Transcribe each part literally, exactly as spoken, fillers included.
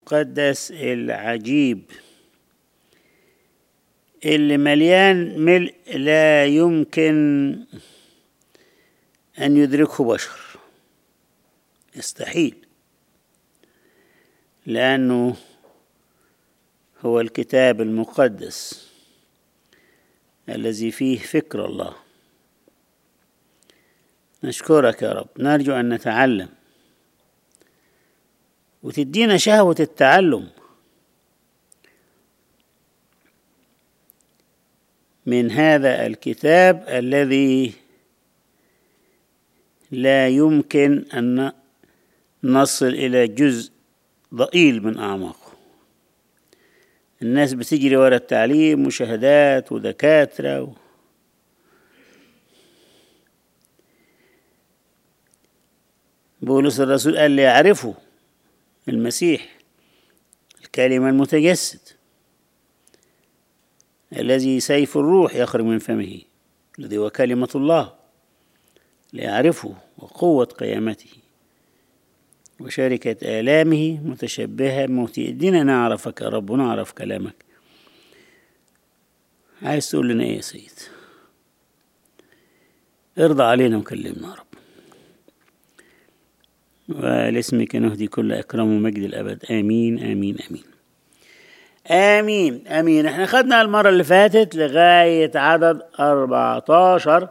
المقدس العجيب اللي مليان ملء لا يمكن أن يدركه بشر، يستحيل، لأنه هو الكتاب المقدس الذي فيه فكر الله. نشكرك يا رب، نرجو أن نتعلم وتدينا شهوة التعلم من هذا الكتاب الذي لا يمكن أن نصل إلى جزء ضئيل من أعماقه. الناس بتجري وراء التعليم وشهادات ودكاترة و... بولس الرسول قال لي يعرفوا المسيح الكلمة المتجسد الذي سيف الروح يخرج من فمه الذي هو كلمة الله، ليعرفه وقوة قيامته وشركة آلامه متشبهة بموته. ادينا نعرفك يا رب ونعرف كلامك. عايز تقول لنا ايه يا سيد؟ ارضى علينا وكلمنا يا رب، ولاسمك نهدي كل أكرم ومجد الأبد. آمين آمين آمين آمين آمين. احنا خدنا المرة اللي فاتت لغاية عدد أربعة عشر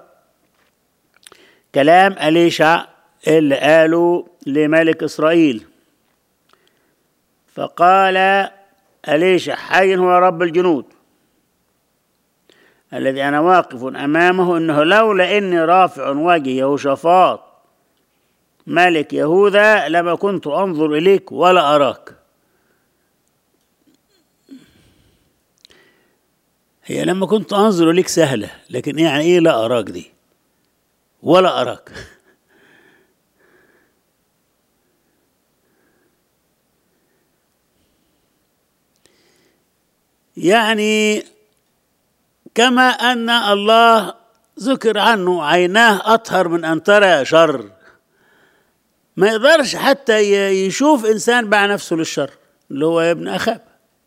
كلام أليشع اللي قاله لملك إسرائيل. فقال أليشع حي هو رب الجنود الذي أنا واقف أمامه إنه لولا إني رافع وجهي يهوشافاط ملك يهوذا لما كنت أنظر إليك ولا أراك. هي لما كنت أنظر إليك سهلة، لكن يعني إيه لا أراك دي؟ ولا أراك يعني كما أن الله ذكر عنه عيناه أطهر من أن ترى شر، ما يقدرش حتى يشوف إنسان باع نفسه للشر اللي هو ابن أخاب.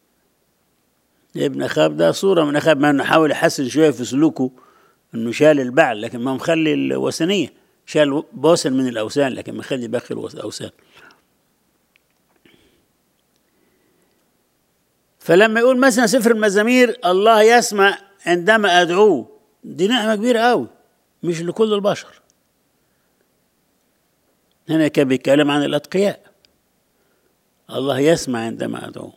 ابن أخاب ده صورة من أخاب، ما نحاول يحسن شوية في سلوكه إنه شال البعل، لكن ما مخلي الوثنية، شال بوسن من الأوثان لكن مخلي باقي الأوثان. فلما يقول مثلا سفر المزامير الله يسمع عندما أدعوه، دي نعمة كبيرة قوي مش لكل البشر. هنا كان بيتكلم عن الأتقياء، الله يسمع عندما أدعوه.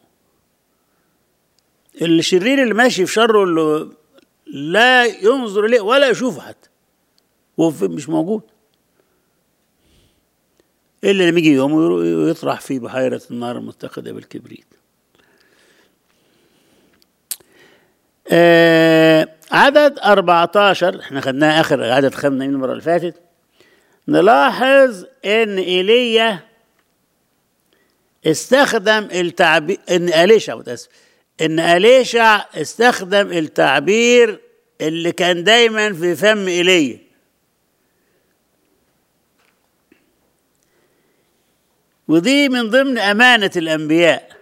الشرير اللي ماشي في شره اللي لا ينظر إليه ولا يشوفه حتى هو مش موجود، إلا لما يجي يوم ويطرح في بحيرة النار المتقدة بالكبريت. آه عدد أربعة عشر احنا خدناه آخر عدد، خدنا من المرة اللي فاتت. نلاحظ إن إيليا استخدم التعبير، إن أليشع متأسف إن أليشع استخدم التعبير اللي كان دايما في فم إيليا. ودي من ضمن أمانة الأنبياء.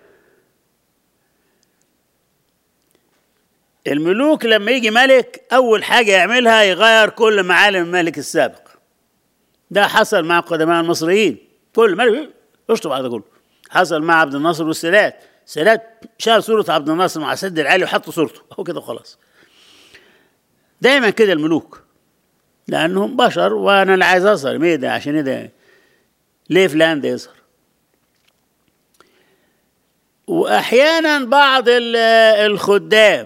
الملوك لما يجي ملك أول حاجة يعملها يغير كل معالم الملك السابق. ده حصل مع قدماء المصريين، كل ملك اشطب هذا كله. حصل مع عبد الناصر والسادات، السادات شال صورة عبد الناصر مع سد العالي وحطوا صورته هو كده خلاص. دايما كده الملوك لأنهم بشر، وأنا اللي عايز أظهر مين ده عشان إيه ده ليه فلان ده يظهر. وأحيانا بعض الخدام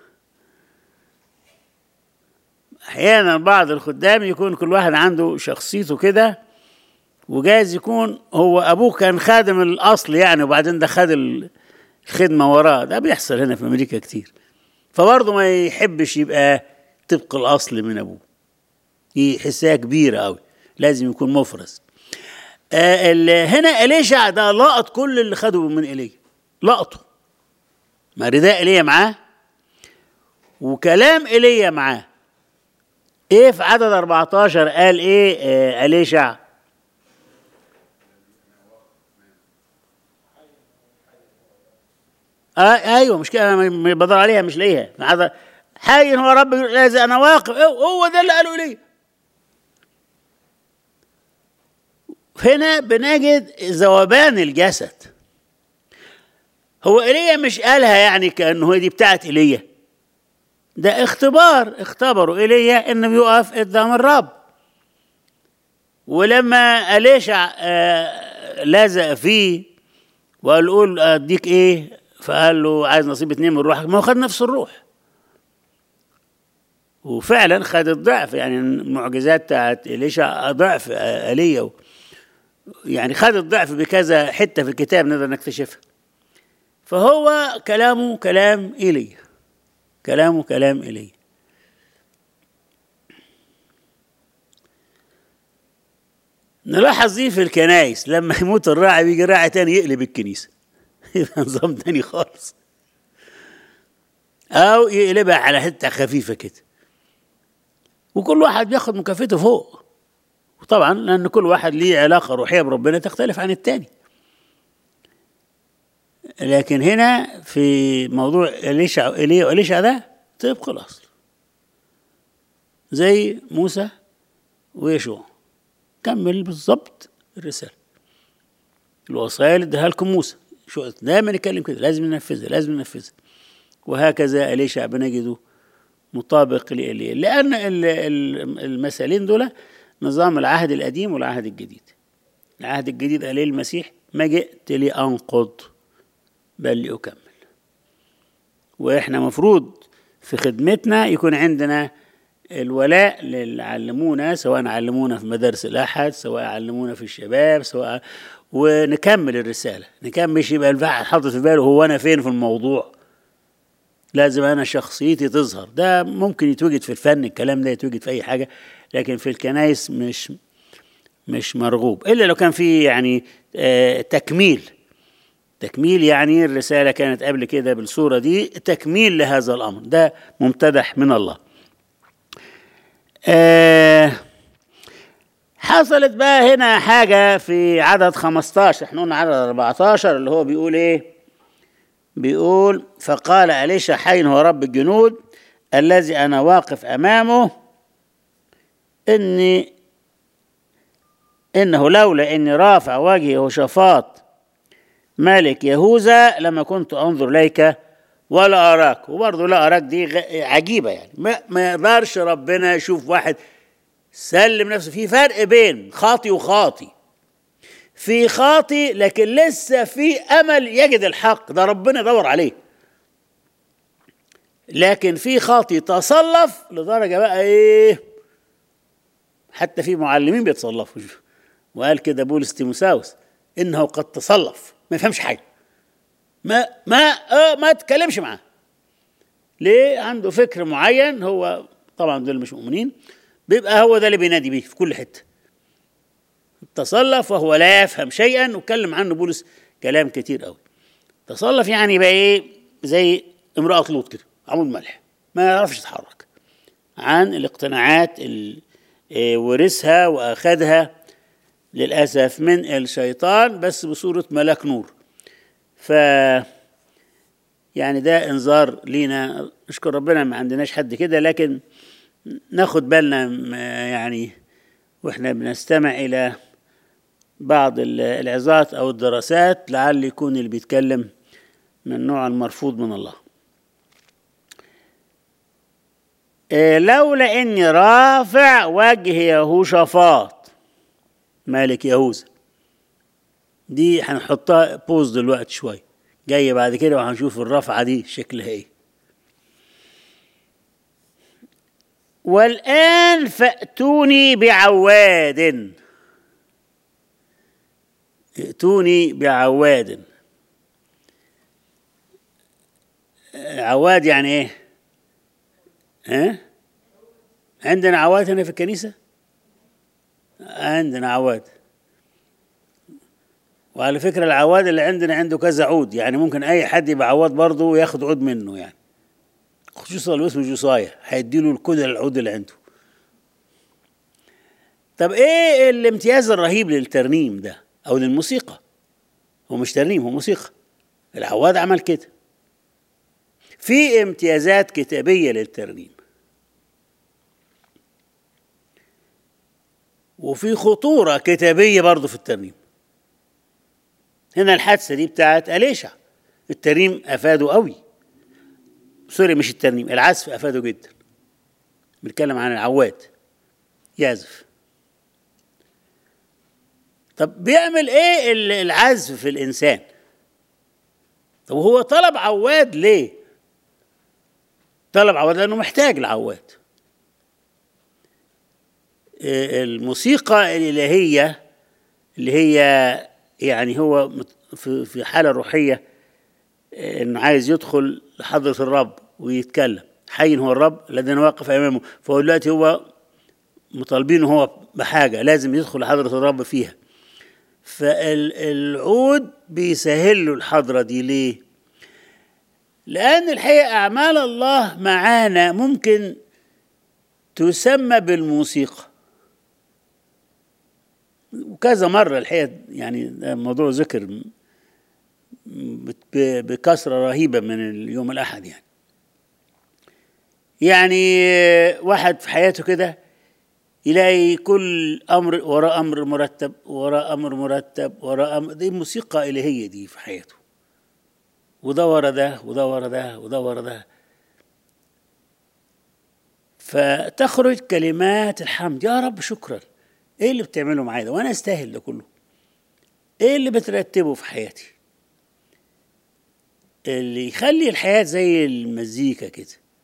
أحيانا بعض الخدام يكون كل واحد عنده شخصيته كده، وجايز يكون هو أبوه كان خادم الأصل يعني، وبعدين ده خد الخدمة وراه. ده بيحصل هنا في أمريكا كتير. فبرضه ما يحبش يبقى طبق الأصل من أبوه، يحسها كبيرة أوي، لازم يكون مفرز. آه هنا إليشع ده لقط كل اللي خده من إيليا، لقطه، ما رداء إيليا معاه وكلام إيليا معاه. ايه في عدد أربعة عشر قال ايه آه أليشع؟ آه ايوه مش كده، انا بدور عليها مش لاقيها. هذا حي هو رب الذي انا واقف، هو ده اللي قالوا لي. هنا بنجد ذوبان الجسد. هو ايليا مش قالها يعني كانه هي دي بتاعت ايليا، ده اختبار اختبروا ايليا انه بيقف قدام الرب. ولما أليشع آه لازق فيه وقال له قول اديك ايه، فقال له عايز نصيب اتنين من روحك، ما هو خد نفس الروح وفعلا خد الضعف. يعني المعجزات بتاعت إليشع ضعف ايليا، يعني خد الضعف بكذا حته في الكتاب نقدر نكتشفها. فهو كلامه كلام ايليا، كلامه كلام ايليا. نلاحظ دي في الكنائس، لما يموت الراعي بيجي راعي تاني يقلب الكنيسه يبقى نظام تاني خالص، او يقلبها على حته خفيفه كده، وكل واحد بياخد مكافئته فوق. وطبعا لان كل واحد ليه علاقه روحيه بربنا تختلف عن التاني. لكن هنا في موضوع إليشع إيليا وإليشع ده طبق الأصل، زي موسى ويشوع، كمل بالظبط الرسالة. الوصايا اللي اداها لكم موسى، شو دايما يتكلم كده، لازم ننفذها لازم ننفذها. وهكذا إليشع بنجده مطابق لإيليا، لأن المثالين دول نظام العهد القديم والعهد الجديد. العهد الجديد قال المسيح ما جئت لأنقض بل لأكمل. وإحنا مفروض في خدمتنا يكون عندنا الولاء للي علمونا، سواء علمونا في مدارس الأحد، سواء علمونا في الشباب، سواء ونكمل الرسالة، نكمل. مش يبقى الواحد حاطط في باله هو أنا فين في الموضوع، لازم أنا شخصيتي تظهر. ده ممكن يتوجد في الفن، الكلام ده يتوجد في أي حاجة، لكن في الكنائس مش مش مرغوب، إلا لو كان في يعني آه تكميل. تكميل يعني الرسالة كانت قبل كده بالصورة دي، تكميل لهذا الأمر، ده ممتدح من الله. آه حصلت بقى هنا حاجة في عدد خمستاشر، احنا قلنا عدد أربعتاشر اللي هو بيقول ايه؟ بيقول فقال أليشع حي هو رب الجنود الذي أنا واقف أمامه إني إنه لولا إني رافع وجهي يهوشافاط ملك يهوذا لما كنت أنظر إليك ولا أراك. وبرضه لا أراك دي عجيبة، يعني ما, ما يقدرش ربنا يشوف واحد سلم نفسه. في فرق بين خاطي وخاطي، في خاطي لكن لسه في أمل يجد الحق، ده ربنا يدور عليه. لكن في خاطي تصلف لدرجة بقى إيه، حتى في معلمين بيتصلفوا. وقال كده بولس تيموساوس إنه قد تصلف، ما يفهمش حاجة، ما ما آه ما تكلمش معاه. ليه؟ عنده فكر معين، هو طبعا دول مش مؤمنين، بيبقى هو ده اللي بينادي بيه في كل حتة. تصلف وهو لا يفهم شيئا، وكلم عنه بولس كلام كتير قوي. تصلف يعني بقى ايه، زي امرأة لوط كده، عمود ملح، ما يعرفش يتحرك عن الاقتناعات اللي ورثها واخدها للأسف من الشيطان، بس بصورة ملاك نور. ف يعني ده انذار لينا، نشكر ربنا ما عندناش حد كده، لكن ناخد بالنا يعني واحنا بنستمع الى بعض العظات او الدراسات، لعل يكون اللي بيتكلم من نوع المرفوض من الله. لولا اني رافع وجه يهوشافاط ملك يهوذا، دي هنحطها بوز دلوقتي شويه، جايه بعد كده وهنشوف الرفعه دي شكلها ايه. والآن فأتوني بعواد، ائتوني بعواد. عواد يعني ايه؟ ها؟ عندنا عواد هنا في الكنيسة؟ عندنا عواد. وعلى فكرة العواد اللي عندنا عنده كذا عود، يعني ممكن أي حد يبقى عواد برضه وياخد عود منه، يعني خصوصا لو اسمه جوصايا هيديله الكل العود اللي عنده. طب ايه الامتياز الرهيب للترنيم ده او للموسيقى؟ هو مش ترنيم، هو موسيقى. العواد عمل كده، في امتيازات كتابية للترنيم، وفي خطورة كتابية برضو في الترنيم. هنا الحادثة دي بتاعت أليشع، الترنيم أفاده قوي، سوري مش الترنيم، العزف أفاده جدا. بنتكلم عن العواد يعزف. طب بيعمل ايه العزف في الإنسان؟ طب هو طلب عواد ليه؟ طلب عواد لأنه محتاج العواد. الموسيقى الإلهية اللي هي يعني هو في حالة روحية إنه عايز يدخل لحضرة الرب ويتكلم، حي هو الرب الذي واقف أمامه، فهو دلوقتي هو مطالبينه هو بحاجة لازم يدخل لحضرة الرب فيها. فالعود بيسهل له الحضرة دي. ليه؟ لأن الحقيقة أعمال الله معانا ممكن تسمى بالموسيقى، وكذا مرة الحقيقة يعني موضوع ذكر بكثرة رهيبة من اليوم الأحد. يعني يعني واحد في حياته كده يلاقي كل أمر وراء أمر مرتب وراء أمر مرتب وراء أمر، دي موسيقى إلهية دي في حياته، وده ورا ده وده ورا ده وده ورا ده، فتخرج كلمات الحمد. يا رب شكرا، ايه اللي بتعمله معايا ده وانا استاهل ده كله؟ ايه اللي بترتبه في حياتي اللي يخلي الحياة زي المزيكا كده؟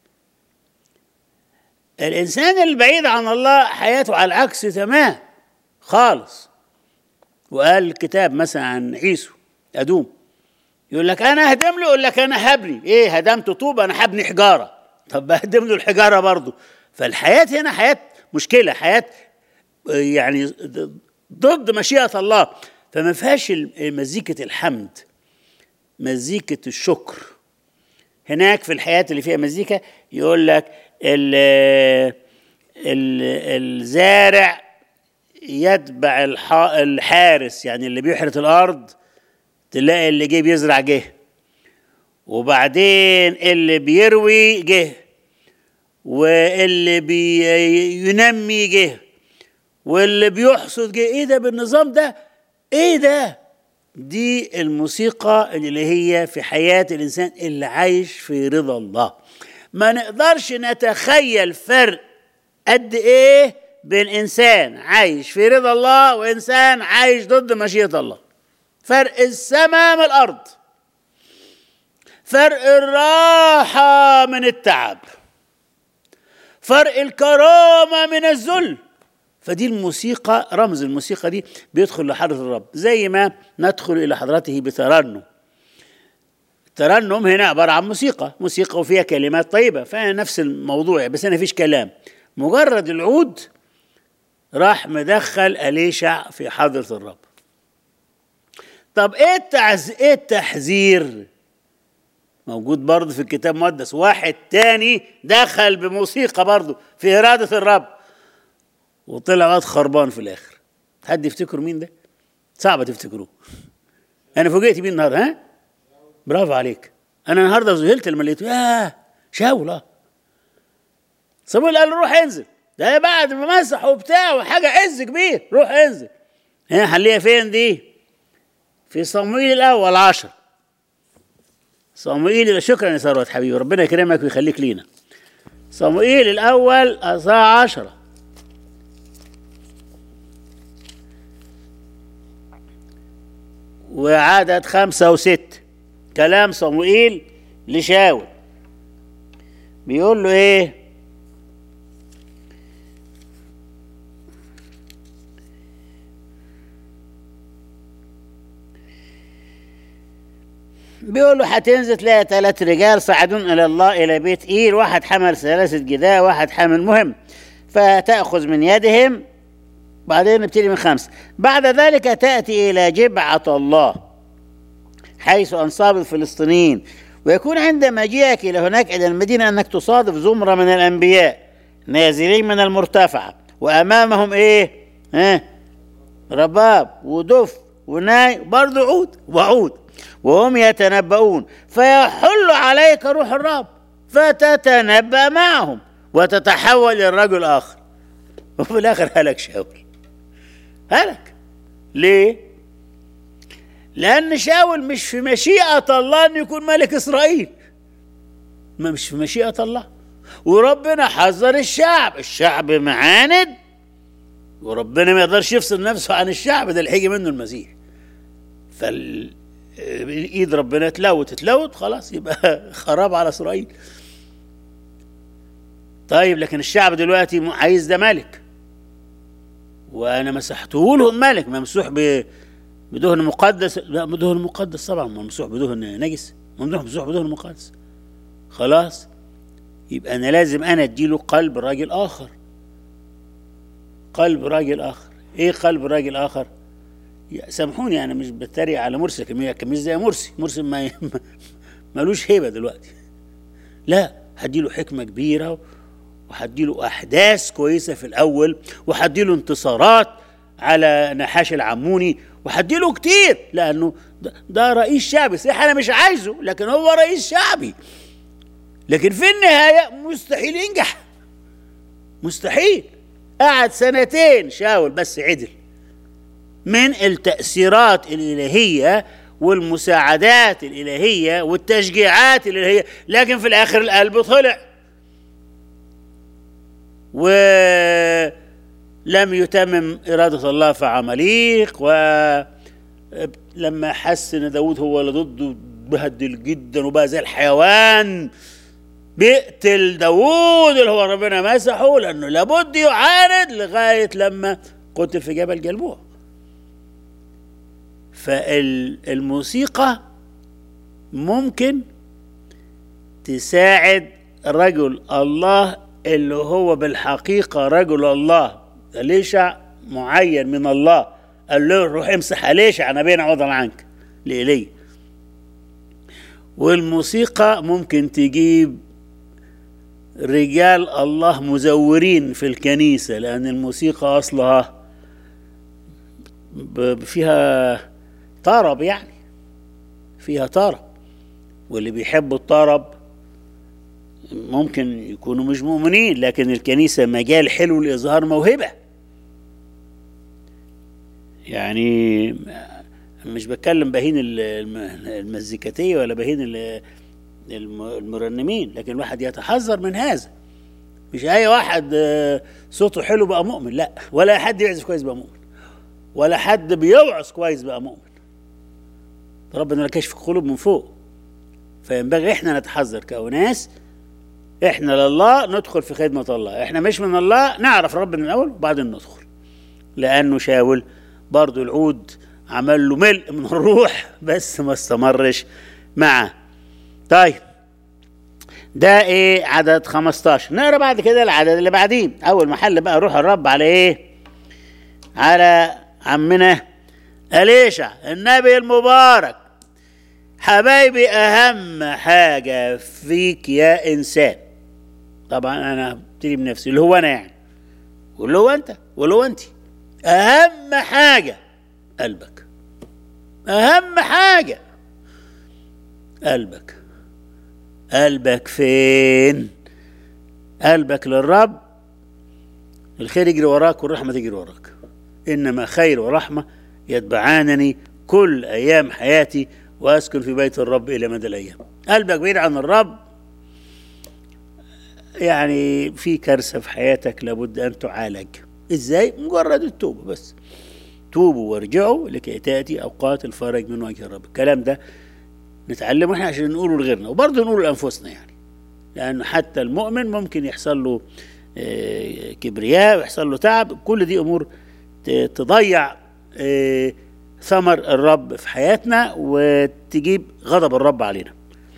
الإنسان البعيد عن الله حياته على العكس تمام خالص. وقال الكتاب مثلا عن عيسو أدوم، يقول لك أنا هدم له، يقول لك أنا هبني. إيه هدمت طوب؟ أنا هبني حجارة. طب بهدم له الحجارة برضه. فالحياة هنا حياة مشكلة، حياة يعني ضد مشيئة الله، فما فيهاش مزيكة الحمد، مزيكة الشكر. هناك في الحياة اللي فيها مزيكا يقول لك ال ال الزارع يتبع الحارس، يعني اللي بيحرث الأرض تلاقي اللي جه بيزرع جه، وبعدين اللي بيروي جه، واللي بينمي جه، واللي بيحصد جه. ايه ده بالنظام ده؟ ايه ده؟ دي الموسيقى اللي هي في حياة الإنسان اللي عايش في رضا الله. ما نقدرش نتخيل فرق قد ايه بين إنسان عايش في رضا الله وإنسان عايش ضد مشيئة الله. فرق السماء من الأرض، فرق الراحة من التعب، فرق الكرامة من الذل. فدي الموسيقى، رمز الموسيقى دي بيدخل لحضرة الرب، زي ما ندخل إلى حضرته بترنم. الترنم هنا عبارة عن موسيقى، موسيقى وفيها كلمات طيبة، فنفس الموضوع بس هنا فيش كلام، مجرد العود. راح مدخل أليشع في حضرة الرب. طب ايه التعز... ايه التحذير؟ موجود برضه في الكتاب المقدس. واحد تاني دخل بموسيقى برضه في إرادة الرب وطلع واد خربان في الآخر. حد يفتكر مين ده؟ صعب تفتكروه. أنا فوجئت بيه النهارده. ها؟ برافو عليك. أنا النهارده ذهلت لما لقيته. ياه شاول. اه صمويل قال له روح انزل، ده بعد ما مسح وبتاع وحاجة عز كبير، روح انزل. هنا حليها فين دي؟ في صمويل الأول عشر. صموئيل، شكرا يا ثروت حبيبي، ربنا يكرمك ويخليك لينا. صموئيل الأول أصحاح عشرة. وعدد خمسة وست. كلام صموئيل لشاول بيقول له ايه؟ بيقول له هتنزل تلاقي ثلاث رجال صعدون الى الله الى بيت ايل، واحد حمل ثلاثه جداء، واحد حمل مهم، فتاخذ من يدهم. بعدين نبتدي من خمسه. بعد ذلك تاتي الى جبعه الله حيث انصاب الفلسطينيين، ويكون عند مجيئك الى هناك الى المدينه انك تصادف زمره من الانبياء نازلين من المرتفعه، وامامهم ايه؟ ها؟ رباب ودف وناي، برضه عود وعود، وهم يتنبؤون فيحل عليك روح الرب فتتنبأ معهم وتتحول إلى رجل آخر، وفي الآخر هلك شاول. هلك ليه؟ لأن شاول مش في مشيئة الله أن يكون ملك إسرائيل، ما مش في مشيئة الله، وربنا حذر الشعب، الشعب معاند وربنا ما يقدرش يفصل نفسه عن الشعب ده اللي هيجي منه المسيح. فالإيد ربنا تلوت تلوت خلاص يبقى خراب على إسرائيل. طيب لكن الشعب دلوقتي عايز ده ملك، وأنا مسحته لهم ملك ممسوح بدهن مقدس، لا بدهن مقدس طبعا، ممسوح بدهن نجس، ممسوح بدهن مقدس. خلاص يبقى أنا لازم أنا أديله قلب راجل آخر، قلب راجل آخر. إيه قلب راجل آخر؟ سامحوني أنا مش بتريق على مرسي، لكن مش زي مرسي، مرسي ما مالوش هيبة دلوقتي، لا هديله حكمة كبيرة وهديله أحداث كويسة في الأول، وهديله انتصارات على نحاش العموني، وهديله كتير لأنه ده, ده رئيس شعبي. صحيح أنا مش عايزه لكن هو رئيس شعبي، لكن في النهاية مستحيل ينجح، مستحيل. قعد سنتين شاول بس عدل من التأثيرات الإلهية والمساعدات الإلهية والتشجيعات الإلهية، لكن في الآخر القلب طلع ولم يتمم إرادة الله في عماليق. ولما حس إن داود هو اللي ضده بهدل جدا وبقى زي الحيوان، بيقتل داود اللي هو ربنا مسحه، لأنه لابد يعاند لغاية لما قتل في جبل جلبوع. فالموسيقى ممكن تساعد رجل الله اللي هو بالحقيقة رجل الله، أليشع معين من الله، قال له روح امسح أليشع نبينا عوضا عنك لإيليا. والموسيقى ممكن تجيب رجال الله مزورين في الكنيسة، لأن الموسيقى أصلها فيها طرب، يعني فيها طرب، واللي بيحبوا الطرب ممكن يكونوا مش مؤمنين، لكن الكنيسة مجال حلو لإظهار موهبة. يعني مش بتكلم بهين المزيكاتية ولا بهين المرنمين، لكن الواحد يتحذر من هذا. مش أي واحد صوته حلو بقى مؤمن، لا، ولا حد يعزف كويس بقى مؤمن، ولا حد بيوعظ كويس بقى مؤمن. ربنا لا كشف القلوب من فوق. فينبغي احنا نتحذر كأناس، احنا لله ندخل في خدمة الله، احنا مش من الله نعرف ربنا من الأول وبعدين ندخل. لأنه شاول برضو العود عمل له ملء من الروح بس ما استمرش معه. طيب ده ايه؟ عدد خمستاشر. نقرأ بعد كده العدد اللي بعدين. أول محل بقى روح الرب على ايه؟ على عمنا أليشع النبي المبارك. حبايبي أهم حاجة فيك يا إنسان، طبعا أنا ابتدي بنفسي اللي هو أنا يعني، واللي هو أنت واللي هو أنت، أهم حاجة قلبك، أهم حاجة قلبك. قلبك فين؟ قلبك للرب، الخير يجري وراك والرحمة تجري وراك. إنما خير ورحمة يتبعانني كل أيام حياتي وأسكن في بيت الرب إلى مدى الأيام. قلبك بعيد عن الرب يعني في كارثة في حياتك لابد أن تعالج. إزاي؟ مجرد التوبة بس. توبوا وارجعوا لكي تأتي أوقات الفرج من وجه الرب. الكلام ده نتعلمه احنا عشان نقوله لغيرنا وبرضه نقوله لأنفسنا، يعني لأنه حتى المؤمن ممكن يحصل له كبرياء ويحصل له تعب. كل دي أمور تضيع ثمر الرب في حياتنا وتجيب غضب الرب علينا.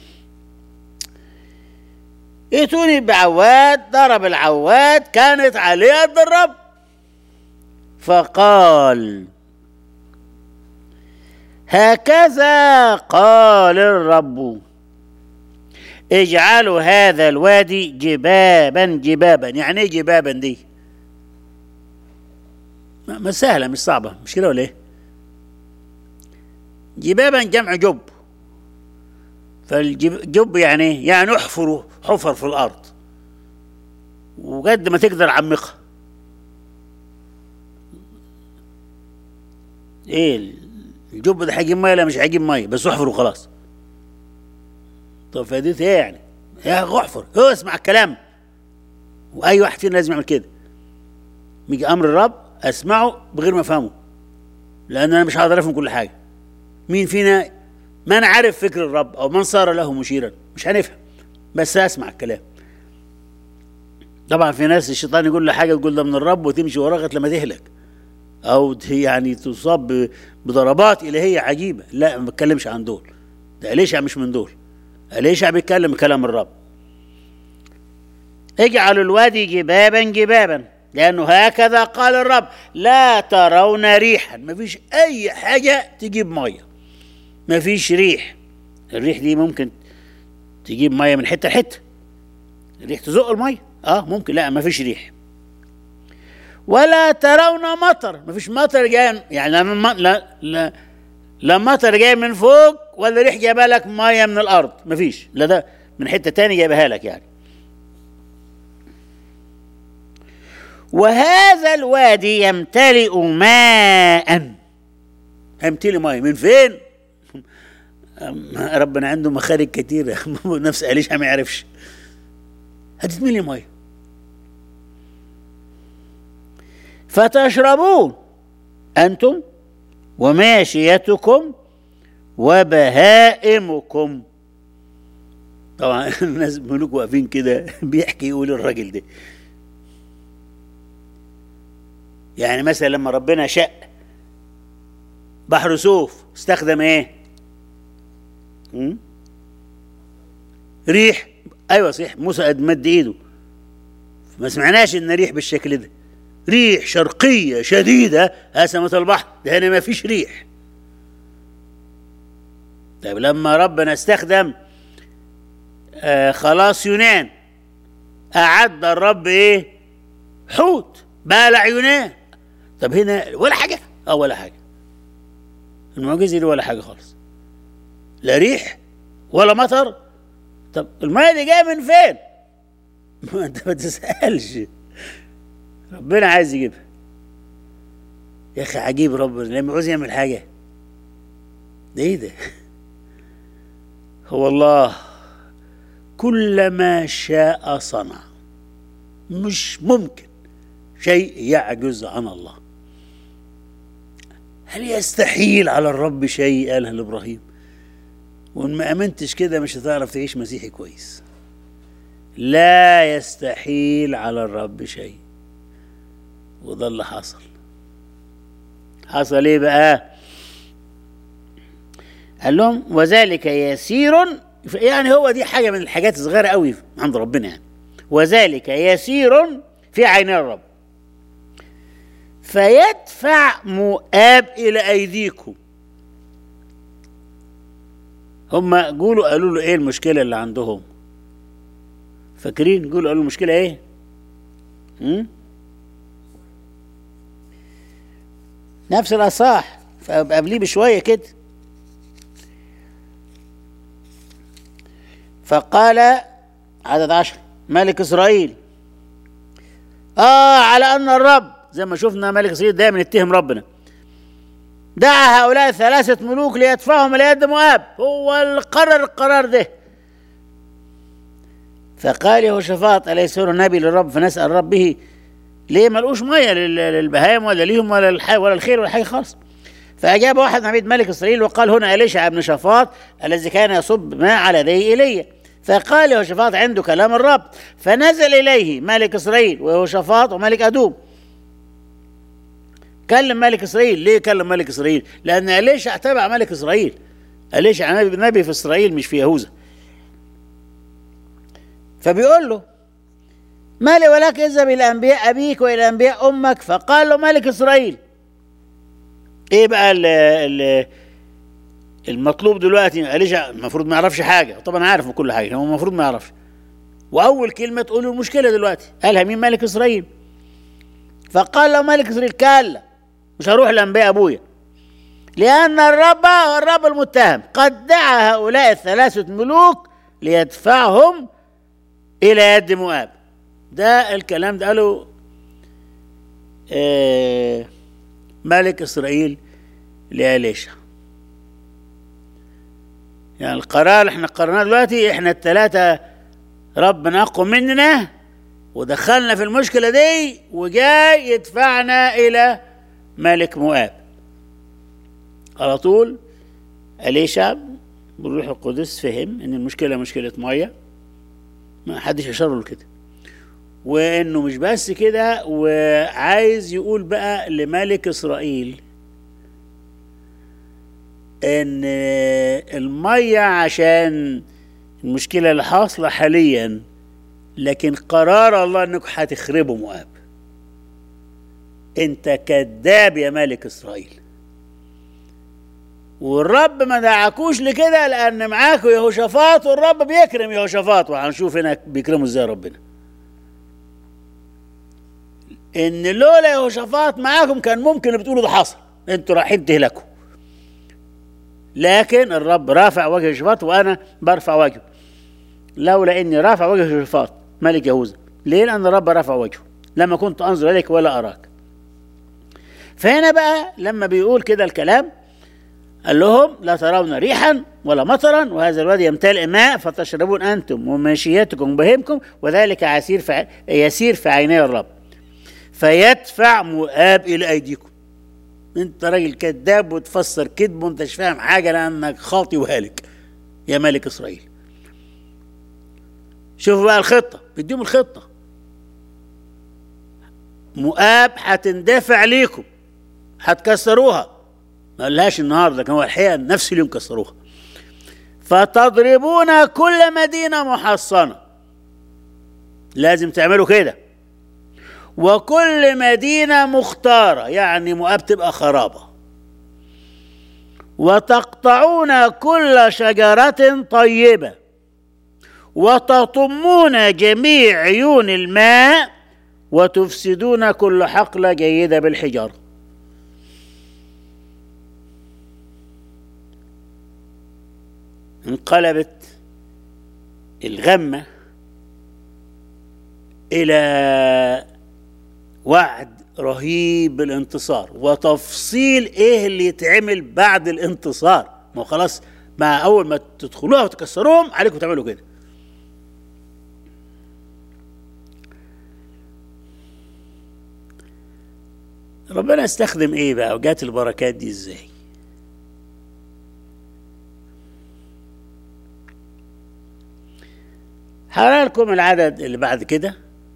ائتوني بعواد، ضرب العواد، كانت عليه يد الرب، فقال هكذا قال الرب اجعلوا هذا الوادي جبابا جبابا. يعني ايه جبابا دي؟ ما سهلة مش صعبة، مش كده ولا ايه؟ جبابا جمع جب، فالجب يعني ايه؟ يعني احفروا حفر في الارض وقد ما تقدر عمقها. ايه الجب ده هيجيب ميه؟ لا مش هيجيب ميه، بس احفر وخلاص. طب فائدتها ايه يعني؟ يا احفر، هو اسمع الكلام. واي واحد فينا لازم يعمل كده. يجي امر الرب اسمعه بغير ما افهمه، لان انا مش هقدر افهم كل حاجه. مين فينا ما انا عارف فكر الرب او من صار له مشيرا؟ مش هنفهم، بس اسمع الكلام. طبعا في ناس الشيطان يقول له حاجه تقول ده من الرب وتمشي وراه لغايه لما تهلك، او يعني تصاب بضربات الهيه عجيبه. لا، ما بتكلمش عن دول، ده إليشع مش من دول. إليشع بيتكلم كلام الرب. اجعلوا الوادي جبابا جبابا لأنه هكذا قال الرب لا ترون ريحا. ما فيش أي حاجة تجيب مية، ما فيش ريح. الريح دي ممكن تجيب مية من حتة لحتة، الريح تزق المية، اه ممكن. لا، ما فيش ريح. ولا ترون مطر، ما فيش مطر جاي، يعني لا لا لا, لا مطر جاي من فوق ولا ريح جايبها لك مية من الأرض، ما فيش. لا ده من حتة تاني جايبها لك يعني. وهذا الوادي يمتلئ ماء. هيمتلئ ماء من فين؟ ربنا عنده مخارج كتيرة نفس إليشع ما يعرفش. هتتملي ماء فتشربون أنتم وماشيتكم وبهائمكم. طبعا الناس ملوك واقفين كده بيحكي يقول الراجل ده يعني مثلا لما ربنا شق بحر سوف استخدم ايه؟ م? ريح. ايوه صحيح، موسى قد مد ايده ما سمعناش ان ريح بالشكل ده، ريح شرقيه شديده هسمت البحر. ده هنا ما فيش ريح. طيب لما ربنا استخدم آه خلاص يونان، اعد الرب ايه؟ حوت بالع يونان. طب هنا ولا حاجه، اه ولا حاجه. المعجزه دي ولا حاجه خالص، لا ريح ولا مطر. طب الميه دي جايه من فين؟ ما انت ما تسالش، ربنا عايز يجيبها. يا اخي عجيب ربنا لما عاوز يعمل حاجه. ده ايه ده؟ هو الله كل ما شاء صنع، مش ممكن شيء يعجز عن الله. هل يستحيل على الرب شيء؟ قالها لابراهيم. وان ما امنتش كده مش هتعرف تعيش مسيحي كويس. لا يستحيل على الرب شيء. وده اللي حصل. حصل ايه بقى؟ قال لهم وذلك يسير، يعني هو دي حاجه من الحاجات الصغيره قوي عند ربنا يعني. وذلك يسير في عين الرب فيدفع مؤاب الى ايديكم. هم قولوا قالوا له ايه المشكله اللي عندهم؟ فاكرين؟ قولوا قالوا المشكله ايه؟ هم؟ نفس الاصح فقبليه بشويه كده. فقال عدد عشر ملك اسرائيل اه على ان الرب، زي ما شفنا ملك اسرائيل دايما يتهم ربنا، دعا هؤلاء الثلاثه ملوك ليدفعهم الى يد مؤاب. هو اللي قرر القرار ده. فقال يهوشافاط اليس هو نبي للرب فنسال الرب به؟ ليه ما لقوش ميه للبهائم ولا ليهم ولا الحي ولا الخير ولا حاجه خالص؟ فاجاب واحد من عبيد ملك اسرائيل وقال هنا إليشع ابن شافاط الذي كان يصب ماء على يديه ايليا. فقال يهوشافاط عنده كلام الرب. فنزل اليه ملك اسرائيل ويهوشافاط وملك ادوم. كلم ملك اسرائيل. ليه كلم ملك اسرائيل؟ لان إليشع تبع ملك اسرائيل. إليشع نبي في اسرائيل مش في يهوذا. فبيقول له ما لي ولك اذهب الى انبياء ابيك والى انبياء امك. فقال له ملك اسرائيل ايه بقى ال ال المطلوب دلوقتي؟ إليشع المفروض ما يعرفش حاجه، طبعا عارف كل حاجه، هو المفروض ما يعرفش. واول كلمه تقول له المشكله دلوقتي قالها مين؟ ملك اسرائيل. فقال له ملك اسرائيل كلا، مش هروح لانبياء ابويا، لأن الرب هو الرب المتهم قد دعا هؤلاء الثلاثة ملوك ليدفعهم إلى يد مؤاب. ده الكلام ده قاله آه ملك إسرائيل لإليشع. يعني القرار اللي احنا قررناه دلوقتي، احنا الثلاثة ربنا أقوى مننا ودخلنا في المشكلة دي وجاي يدفعنا إلى ملك مؤاب. على طول إليشع بالروح القدس فهم إن المشكلة مشكلة مية، ما حدش أشار له كده، وإنه مش بس كده، وعايز يقول بقى لملك إسرائيل إن المية عشان المشكلة اللي حاصلة حاليا، لكن قرار الله إنكم هتخربوا مؤاب. أنت كذاب يا ملك إسرائيل، والرب ما دعاكوش لكده لأن معاكوا يهوشافاط، والرب بيكرم يهوشافاط، وهنشوف هنا بيكرموا ازاي ربنا. إن لولا يهوشافاط معاكم كان ممكن بتقولوا ده حصل، أنتوا رايحين تهلكوا. لكن الرب رافع وجه يهوشافاط وأنا برفع وجهه. لولا إني رافع وجه يهوشافاط ملك يهوذا، ليه؟ لأن الرب رافع وجهه لما كنت أنظر إليك ولا أراك. فهنا بقى لما بيقول كده الكلام قال لهم لا ترون ريحا ولا مطرا، وهذا الوادي يمتلئ ماء فتشربون أنتم وماشيتكم وبهيمكم، وذلك عسير في يسير في عيني الرب فيدفع مؤاب إلى أيديكم. أنت راجل كذاب وتفسر كذب وأنت مش فاهم حاجة لأنك خاطي وهالك يا ملك إسرائيل. شوفوا بقى الخطة، بديهم الخطة. مؤاب هتندفع ليكم، هتكسروها، ما قالهاش النهارده، كان هو الحقيقه نفس اليوم كسروها. فتضربون كل مدينه محصنه، لازم تعملوا كده، وكل مدينه مختاره، يعني مؤاب تبقى خرابه، وتقطعون كل شجره طيبه، وتطمون جميع عيون الماء، وتفسدون كل حقله جيده بالحجاره. انقلبت الغمة إلى وعد رهيب بالانتصار، وتفصيل إيه اللي يتعمل بعد الانتصار. ما خلاص، مع أول ما تدخلوها وتكسروهم عليكم تعملوا كده. ربنا استخدم إيه بقى وجات البركات دي إزاي؟ هقرا لكم العدد اللي بعد كده،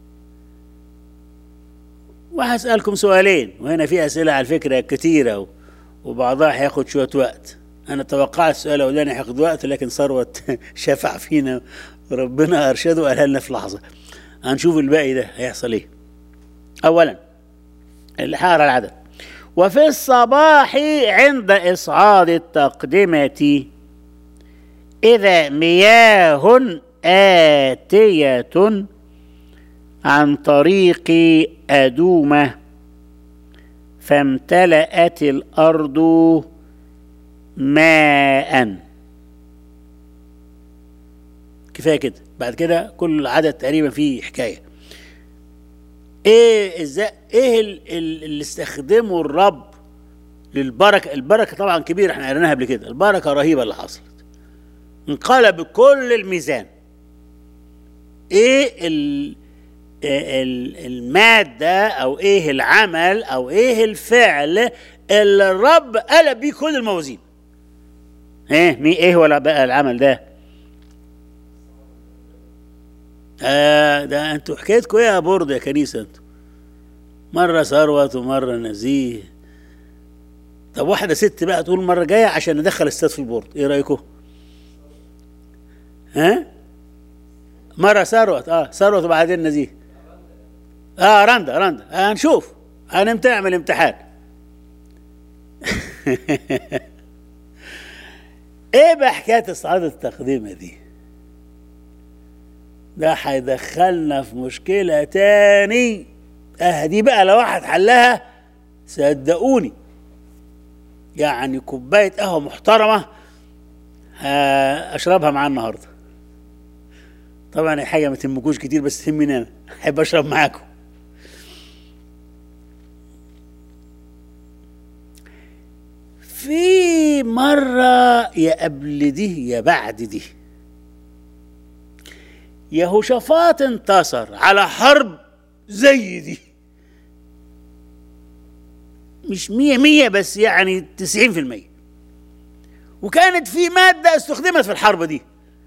وهسألكم سؤالين، وهنا في أسئلة على فكرة كتيرة وبعضها هياخد شوية وقت. أنا توقعت السؤال الأولاني هياخد وقت، لكن ثروت شفع فينا وربنا أرشده وقالها لنا في لحظة. هنشوف الباقي ده هيحصل إيه. أولا اللي هقرا العدد: وفي الصباح عند إصعاد التقدمة إذا مياه آتية عن طريق أدومة فامتلأت الأرض ماء. كفاية كده، بعد كده كل العدد تقريبا فيه حكاية. ايه ازاي ايه اللي استخدمه الرب للبركة؟ البركة طبعا كبيرة، احنا قريناها قبل كده، البركة رهيبة اللي حصلت، انقلب كل الميزان. ايه المادة او ايه العمل او ايه الفعل اللي الرب قلب بيه كل الموازين؟ ايه مين ايه ولا بقى العمل ده؟ آه ده انتوا حكايتكم ايه يا برضه يا كنيسة؟ انتوا مرة ثروت ومرة نزيه. طب واحدة ست بقى تقول مرة جاية عشان ندخل الستات في البورد، ايه رأيكم؟ ها؟ مرة ثروت، اه ثروت وبعدين نزيه. اه رندا رندا، آه هنشوف، هنعمل امتحان. ايه بقى حكاية الصعادة التقديمة دي؟ ده هيدخلنا في مشكلة تاني. اه دي بقى لو واحد حلها صدقوني يعني كوباية قهوة محترمة أشربها معاه النهاردة. طبعا هي حاجة ما تهمكوش كتير بس تهمني أنا، أحب أشرب معاكم. في مرة يا قبل دي يا بعد دي يهوشافاط انتصر على حرب زي دي، مش مية مية بس يعني تسعين في المية، وكانت في مادة استخدمت في الحرب دي.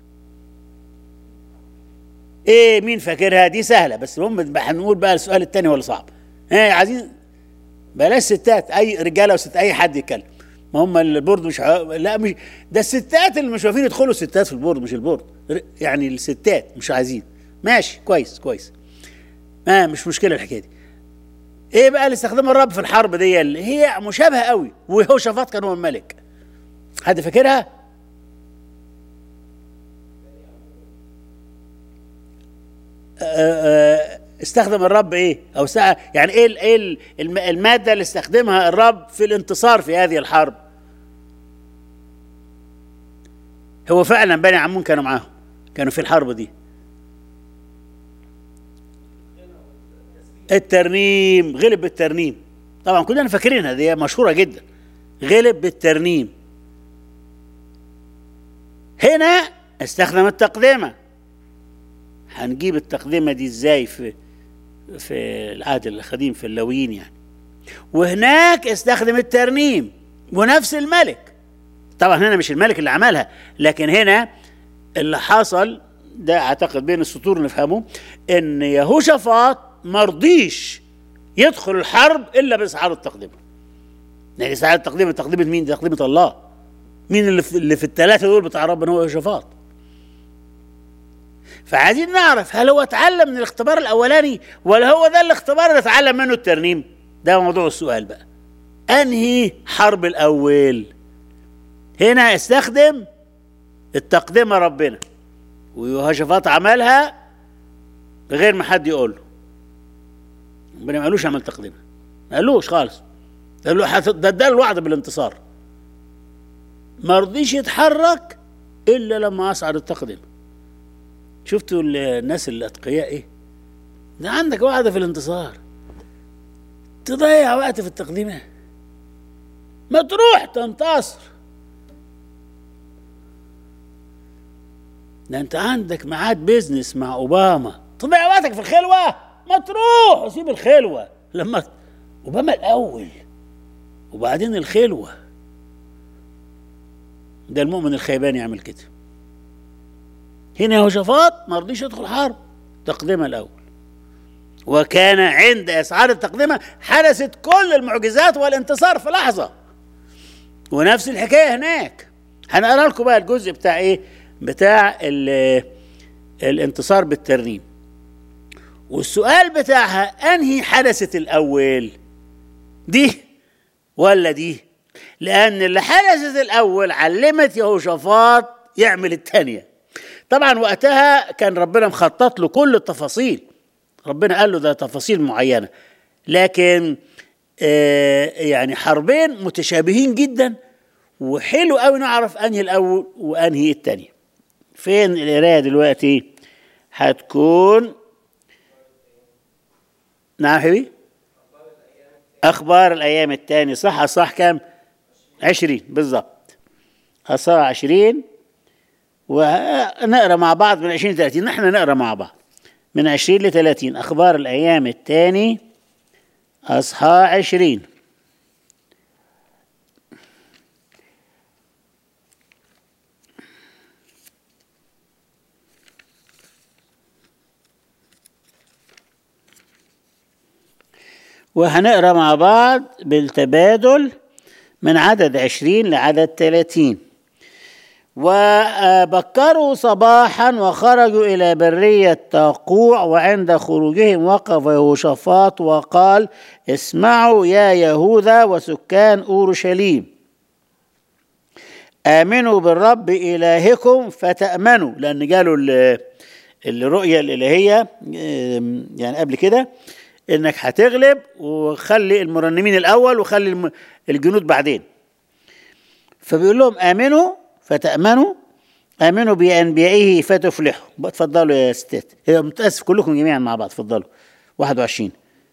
ايه مين فاكرها؟ دي سهلة بس المهم هنقول بقى السؤال التاني ولا صعب؟ ايه عايزين بلاش ستات، اي رجالة وست اي حد يتكلم. ما هم البورد مش ع... لا مش ده الستات اللي مش عارفين يدخلوا، الستات في البورد مش البورد، يعني الستات مش عايزين. ماشي كويس كويس، ما مش مشكلة الحكاية دي. ايه بقى اللي استخدمها الرب في الحرب دي اللي هي مشابهة قوي ويهوشافاط كان هو الملك؟ حد فاكرها؟ استخدم الرب ايه او ساعة يعني ايه ايه المادة اللي استخدمها الرب في الانتصار في هذه الحرب؟ هو فعلا بني عمون كانوا معاهم، كانوا في الحرب دي. الترنيم، غلب بالترنيم. طبعا كلنا فاكرينها دي مشهورة جدا، غلب بالترنيم. هنا استخدم التقدمة. هنجيب التقدمة دي ازاي في في العهد القديم في اللاويين يعني. وهناك استخدم الترنيم ونفس الملك. طبعا هنا مش الملك اللي عملها، لكن هنا اللي حصل ده اعتقد بين السطور نفهمه ان يهوشافاط مرضيش يدخل الحرب الا باسعار التقدمه. يعني اسعار التقدمه تقدمه مين؟ تقدمه الله. مين اللي في, اللي في الثلاثه دول بتاع ربنا؟ هو يهوشافاط. فعايزين نعرف هل هو اتعلم من الاختبار الاولاني ولا هو ده الاختبار اللي اتعلم منه الترنيم؟ ده موضوع السؤال بقى. انهي حرب الاول؟ هنا استخدم التقدمه ربنا ويهوشافاط عملها غير ما حد يقول له. ربنا ما قالوش عمل تقدمه، ما قالوش خالص، قال له ده ده الوعد بالانتصار. ما رضيش يتحرك الا لما اصعد التقدمه. شفتوا الناس الاتقياء ايه؟ ده عندك وعد في الانتصار تضيع وقت في التقديمه؟ ما تروح تنتصر. ده انت عندك ميعاد بيزنس مع اوباما، تضيع وقتك في الخلوه؟ ما تروح وسيب الخلوه. لما اوباما الاول وبعدين الخلوه. ده المؤمن الخيبان يعمل كده. هنا يهوشافاط ما رضيش يدخل حرب، تقدمه الاول. وكان عند اسعار التقدمه حدثت كل المعجزات والانتصار في لحظه. ونفس الحكايه هناك. هنقرا لكم بقى الجزء بتاع ايه؟ بتاع الانتصار بالترنيم. والسؤال بتاعها انهي حدثت الاول؟ دي ولا دي؟ لان اللي حدثت الاول علمت يهوشافاط يعمل الثانيه. طبعا وقتها كان ربنا مخطط له كل التفاصيل، ربنا قال له ده تفاصيل معينه، لكن آه يعني حربين متشابهين جدا، وحلو قوي نعرف انهي الاول وانهي الثانيه. فين القرايه دلوقتي؟ هتكون نعم حبيبي، اخبار الايام الثاني صح صح كام؟ عشرين بالضبط، اصار عشرين، ونقرا مع بعض من عشرين لثلاثين. نحن نقرا مع بعض من عشرين لثلاثين. اخبار الايام الثاني اصحاح عشرين. وهنقرا مع بعض بالتبادل من عدد عشرين لعدد ثلاثين. وبكروا صباحا وخرجوا إلى برية تاقوع، وعند خروجهم وقف يهوشافاط وقال: اسمعوا يا يهوذا وسكان أورشليم، آمنوا بالرب إلهكم فتأمنوا. لأن قالوا الرؤية الإلهية يعني قبل كده إنك هتغلب، وخلي المرنمين الأول وخلي الجنود بعدين. فبيقول لهم آمنوا فتأمنوا، آمنوا بأنبيائه فتفلحوا. اتفضلوا يا ستات، متأسف كلكم جميعا مع بعض، اتفضلوا. واحد وعشرين.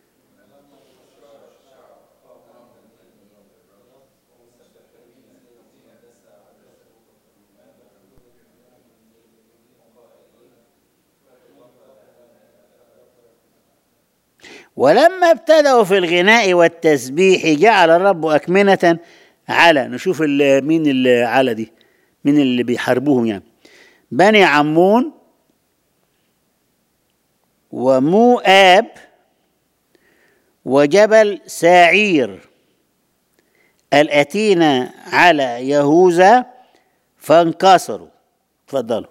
ولما ابتدأوا في الغناء والتسبيح جعل الرب أكمنة على، نشوف مين اللي على دي، مين اللي بيحاربوهم يعني، بني عمون وموآب وجبل ساعير الأتين على يهوذا فانكسروا. تفضلوا.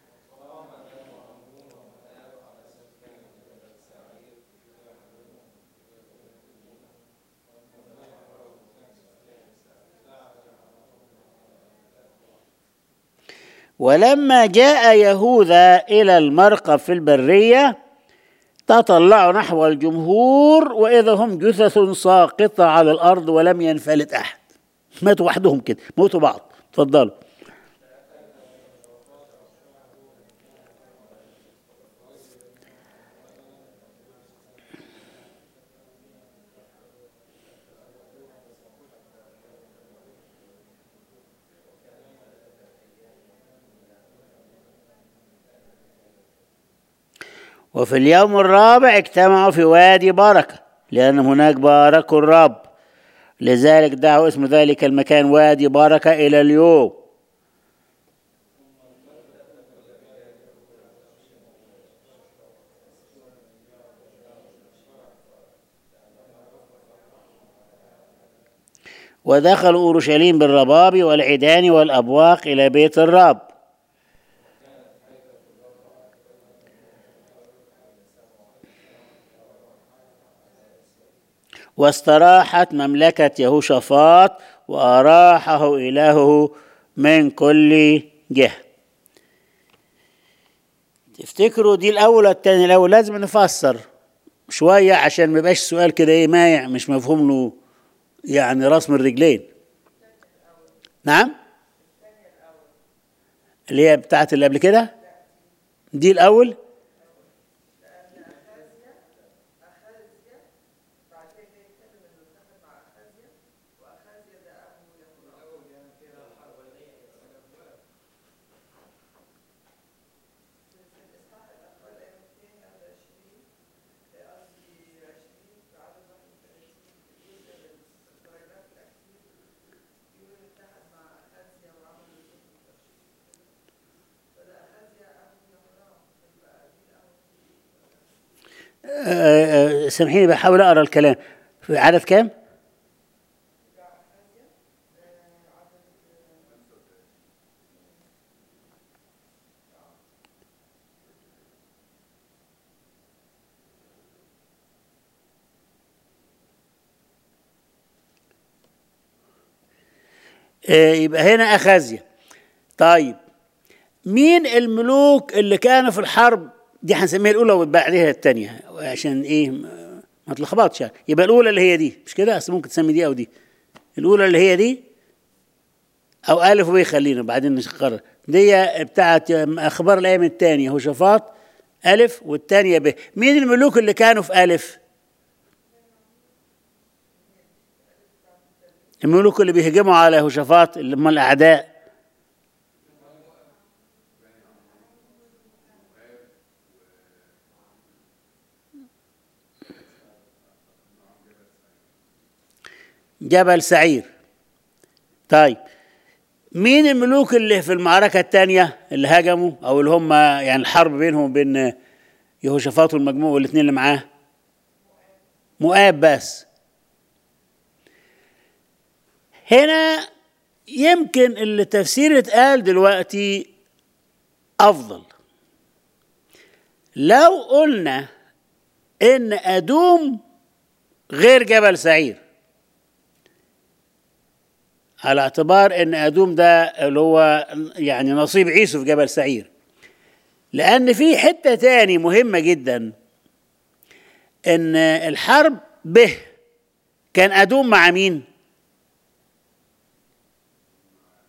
ولما جاء يهوذا إلى المرقب في البرية تطلعوا نحو الجمهور وإذا هم جثث ساقطة على الأرض ولم ينفلت أحد. ماتوا وحدهم كده، موتوا بعض. تفضلوا. وفي اليوم الرابع اجتمعوا في وادي بركة لأن هناك باركوا الرب، لذلك دعوا اسم ذلك المكان وادي بركة إلى اليوم. ودخلوا أورشليم بالرباب والعيدان والأبواق إلى بيت الرب. واستراحت مملكة يهوشافاط وأراحه إلهه من كل جهة. تفتكروا دي الأول والتاني الأول؟ لازم نفسر شوية عشان ما يبقاش سؤال كده إيه مايع مش مفهوم له يعني راس من رجلين. نعم، اللي هي بتاعت اللي قبل كده دي الأول. سامحيني بحاول أقرأ الكلام. في عدد كام؟ يبقى هنا أخازيا. طيب مين الملوك اللي كانوا في الحرب دي؟ هنسميها الأولى وبعدها الثانية عشان إيه ما تلخبطش يعني. يبقى الأولى اللي هي دي، مش كده؟ أصل ممكن تسمي دي أو دي. الأولى اللي هي دي أو ألف وبي، خلينا بعدين نقرر. دي بتاعت أخبار الأيام الثانية يهوشافاط ألف، والثانية ب. مين الملوك اللي كانوا في ألف؟ الملوك اللي بيهجموا على يهوشافاط اللي هم الأعداء. جبل سعير. طيب مين الملوك اللي في المعركة الثانية اللي هاجموا أو اللي هم يعني الحرب بينهم وبين يهوشافاط والمجموع والاثنين اللي معاه؟ مؤاب بس. هنا يمكن اللي تفسير اتقال دلوقتي أفضل. لو قلنا إن أدوم غير جبل سعير، على اعتبار ان ادوم ده اللي هو يعني نصيب عيسو في جبل سعير، لان في حته تاني مهمه جدا، ان الحرب به كان ادوم مع مين؟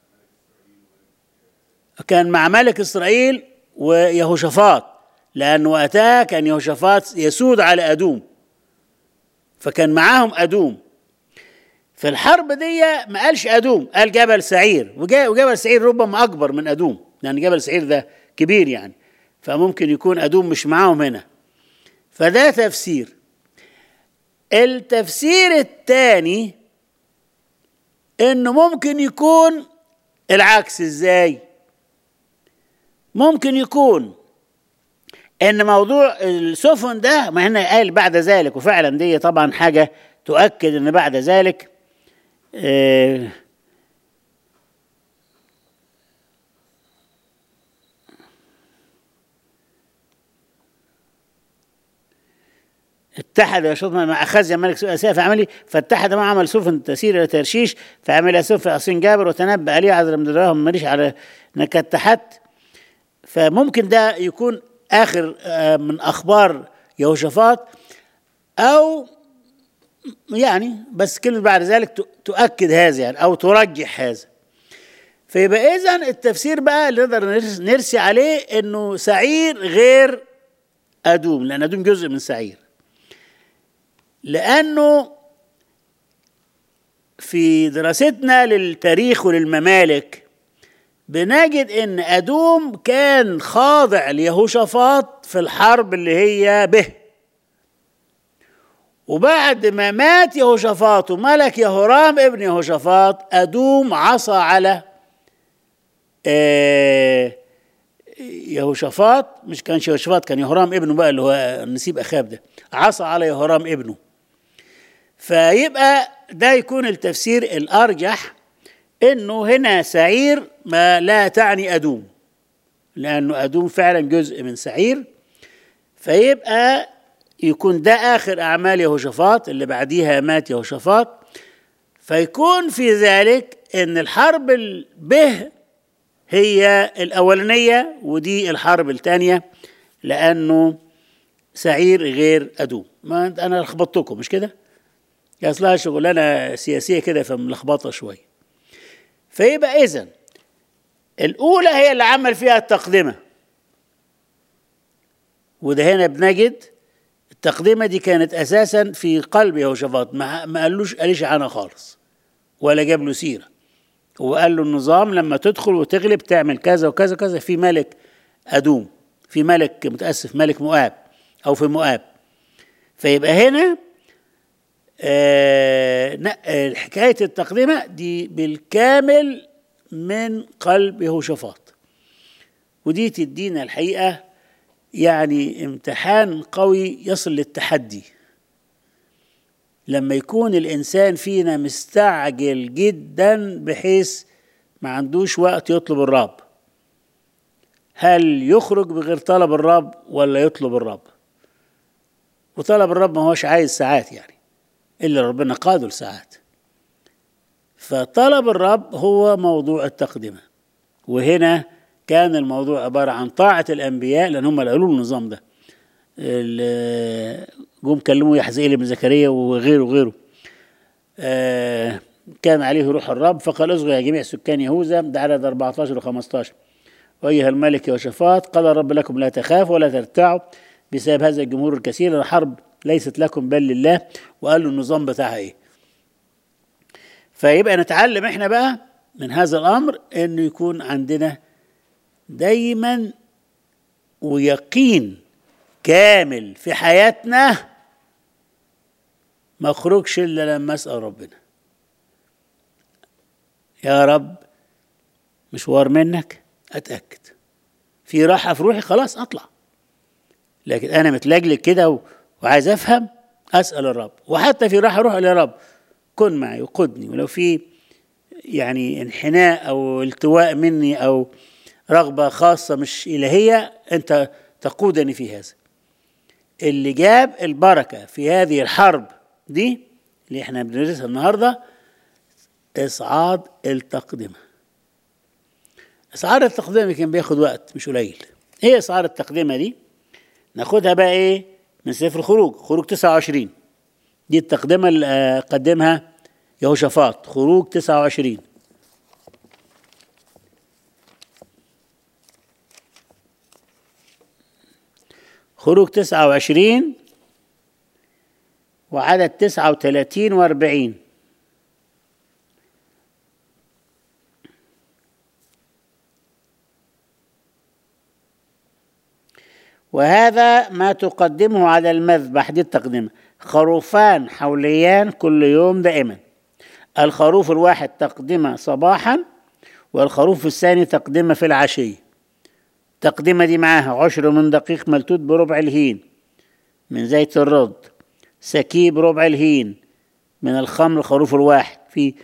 كان مع ملك إسرائيل ويهوشافاط، لأن وقتها كان يهوشافاط يسود على أدوم، فكان معاهم أدوم. في الحرب دي ما قالش أدوم، قال جبل سعير، وجبل سعير ربما أكبر من أدوم، لأن جبل سعير ده كبير يعني، فممكن يكون أدوم مش معاهم هنا. فده تفسير. التفسير الثاني إنه ممكن يكون العكس. إزاي؟ ممكن يكون إن موضوع السفن ده، ما هنا قال بعد ذلك، وفعلا دي طبعا حاجة تؤكد إن بعد ذلك اه اتحد يشوط مع أخازيا ملك سوء فعملي، فاتحد مع عمل سفن تسير إلى ترشيش، فعمل سفن أصين جابر، وتنبأ لي عذر من دراهم ماليش على إنك اتحدت. فممكن ده يكون آخر من أخبار يهوشافاط، أو يعني بس كلمة بعد ذلك تؤكد هذا يعني، أو ترجح هذا. فيبقى إذن التفسير بقى اللي نقدر نرسي عليه إنه سعير غير أدوم، لأن أدوم جزء من سعير. لأنه في دراستنا للتاريخ وللممالك بنجد إن أدوم كان خاضع ليهوشافاط في الحرب اللي هي به، وبعد ما مات يهوشافاط وملك يهورام ابن يهوشافاط، أدوم عصى على يهوشافاط، مش كانش يهوشافاط، كان يهورام ابنه بقى اللي هو نسيب أخاب ده، عصى على يهورام ابنه. فيبقى ده يكون التفسير الأرجح، إنه هنا سعير ما لا تعني أدوم، لأنه أدوم فعلا جزء من سعير. فيبقى يكون ده آخر أعمال يهوشافاط، اللي بعديها مات يهوشافاط. فيكون في ذلك إن الحرب به هي الأولانية، ودي الحرب الثانية، لأنه سعير غير أدوم. ما أنا لخبطتكم مش كده؟ أصلها شغلانة سياسية كده فملخبطة شوية. فيبقى إذن الأولى هي اللي عمل فيها التقدمة، وده هنا بنجد التقدمة دي كانت أساسا في قلب يهوشافاط، ما قالوش قاليش عنها خالص ولا جاب له سيرة. هو قال له النظام لما تدخل وتغلب تعمل كذا وكذا كذا في ملك أدوم، في ملك متأسف ملك مؤاب، أو في مؤاب. فيبقى هنا آه حكاية التقدمة دي بالكامل من قلب يهوشافاط، ودي تدينا الحقيقة يعني امتحان قوي يصل للتحدي. لما يكون الإنسان فينا مستعجل جدا بحيث ما عندوش وقت يطلب الرب، هل يخرج بغير طلب الرب ولا يطلب الرب؟ وطلب الرب ما هوش عايز ساعات يعني، إلا ربنا قادر ساعات. فطلب الرب هو موضوع التقدمة. وهنا كان الموضوع عبارة عن طاعة الأنبياء، لأن هم اللي قالوا النظام ده. جم كلموا يحزئيل بن زكريا وغيره وغيره. آه كان عليه روح الرب فقال اصغوا يا جميع سكان يهوذا، ده عدد أربعة عشر وخمسة عشر. وأيها الملك يهوشافاط قال الرب لكم لا تخافوا ولا ترتعوا بسبب هذا الجمهور الكثير، الحرب ليست لكم بل لله. وقال له النظام بتاعها ايه. فيبقى نتعلم احنا بقى من هذا الأمر انه يكون عندنا دايما ويقين كامل في حياتنا، ما اخرجش الا لما اسال ربنا يا رب مشوار منك، اتاكد في راحه في روحي خلاص اطلع. لكن انا متلجلج كده وعايز افهم، اسال الرب. وحتى في راحه روح يا رب كن معي وقدني، ولو في يعني انحناء او التواء مني او رغبه خاصه مش الهيه انت تقودني في هذا. اللي جاب البركه في هذه الحرب دي اللي احنا بندرسها النهارده اصعاد التقدمه. اصعاد التقدمه كان بياخد وقت مش قليل. ايه اصعاد التقدمه دي؟ ناخدها بقى ايه من سفر خروج، خروج تسعة وعشرين. دي التقدمه اللي قدمها يهوشافاط، خروج تسعة وعشرين. خروج تسعة وعشرين وعدد تسعة وثلاثين وأربعين. وهذا ما تقدمه على المذبح، دي التقدمة: خروفان حوليان كل يوم دائما. الخروف الواحد تقدمة صباحا، والخروف الثاني تقدمة في العشية. التقدمة دي معاها عشر من دقيق ملتوت بربع الهين من زيت الرد، سكيب ربع الهين من الخمر الخروف الواحد، في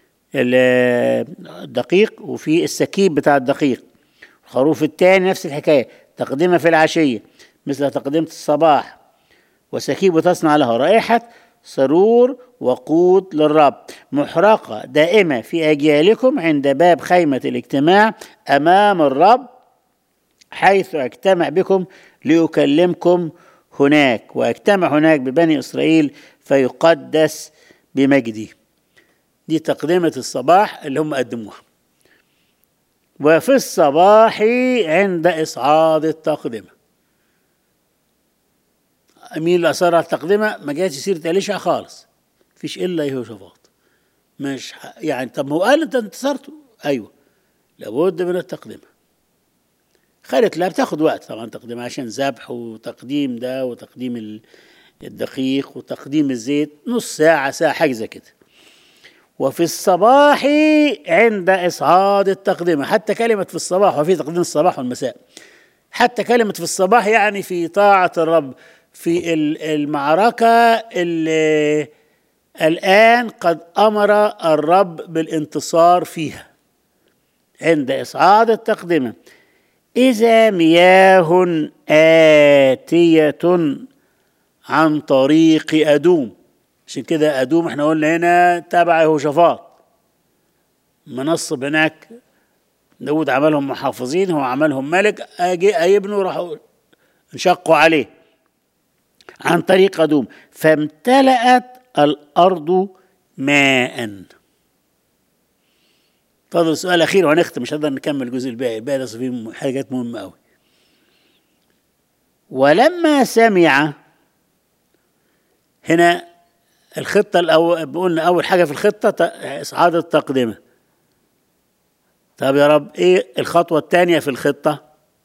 الدقيق وفي السكيب بتاع الدقيق. الخروف الثاني نفس الحكاية، تقدمة في العشية مثل تقدمة الصباح، وسكيب تصنع لها رائحة سرور وقود للرب، محرقة دائمة في أجيالكم عند باب خيمة الاجتماع أمام الرب، حيث أجتمع بكم لأكلمكم هناك، وأجتمع هناك ببني إسرائيل فيقدس بمجدي. دي تقدمة الصباح اللي هم قدموها. وفي الصباح عند إصعاد التقدمة. مين اللي أصر على التقدمة؟ ما جاتش سيرة أليشع خالص، فيش إلا يهوشافاط. مش يعني طب هو قال أنت انتصرت؟ أيوه، لابد من التقدمة. خدت لا بتاخد وقت طبعا تقديم، عشان ذبح وتقديم ده وتقديم الدقيق وتقديم الزيت، نص ساعة ساعة حاجة زي كده. وفي الصباح عند إصعاد التقدمة. حتى كلمة في الصباح، وفي تقديم الصباح والمساء، حتى كلمة في الصباح يعني في طاعة الرب في المعركة اللي الآن قد أمر الرب بالانتصار فيها. عند إصعاد التقدمة: إذا مياه آتية عن طريق أدوم. عشان كده أدوم احنا قلنا هنا تبع يهوشافاط، منصب هناك. داود عملهم محافظين، هو عملهم ملك، أجي أيبنوا راحوا انشقوا عليه عن طريق أدوم، فامتلأت الأرض ماء. فضل سؤال أخير وهنختم، مش هنقدر نكمل الجزء الباقي، الباقي ده فيه حاجات مهمة أوي. ولما سمع، هنا الخطة الأول، قلنا أول حاجة في الخطة إصعاد التقدمة. طب يا رب إيه الخطوة الثانية في الخطة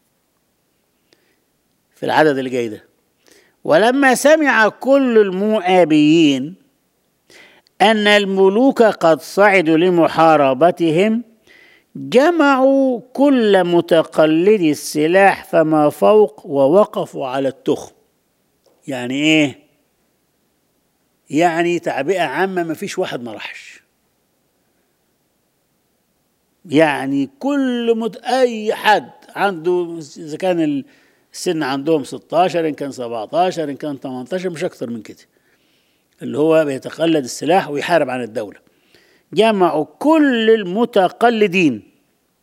في العدد اللي جاي ده؟ ولما سمع كل المؤابيين أن الملوك قد صعدوا لمحاربتهم، جمعوا كل متقلدي السلاح فما فوق ووقفوا على التخم. يعني إيه؟ يعني تعبئة عامة، ما فيش واحد ما راحش. يعني كل مت... أي حد عنده، إذا كان السن عندهم ستاشر، إن كان سبعتاشر، إن كان تمنتاشر، مش أكتر من كده، اللي هو بيتقلد السلاح ويحارب عن الدولة. جمعوا كل المتقلدين،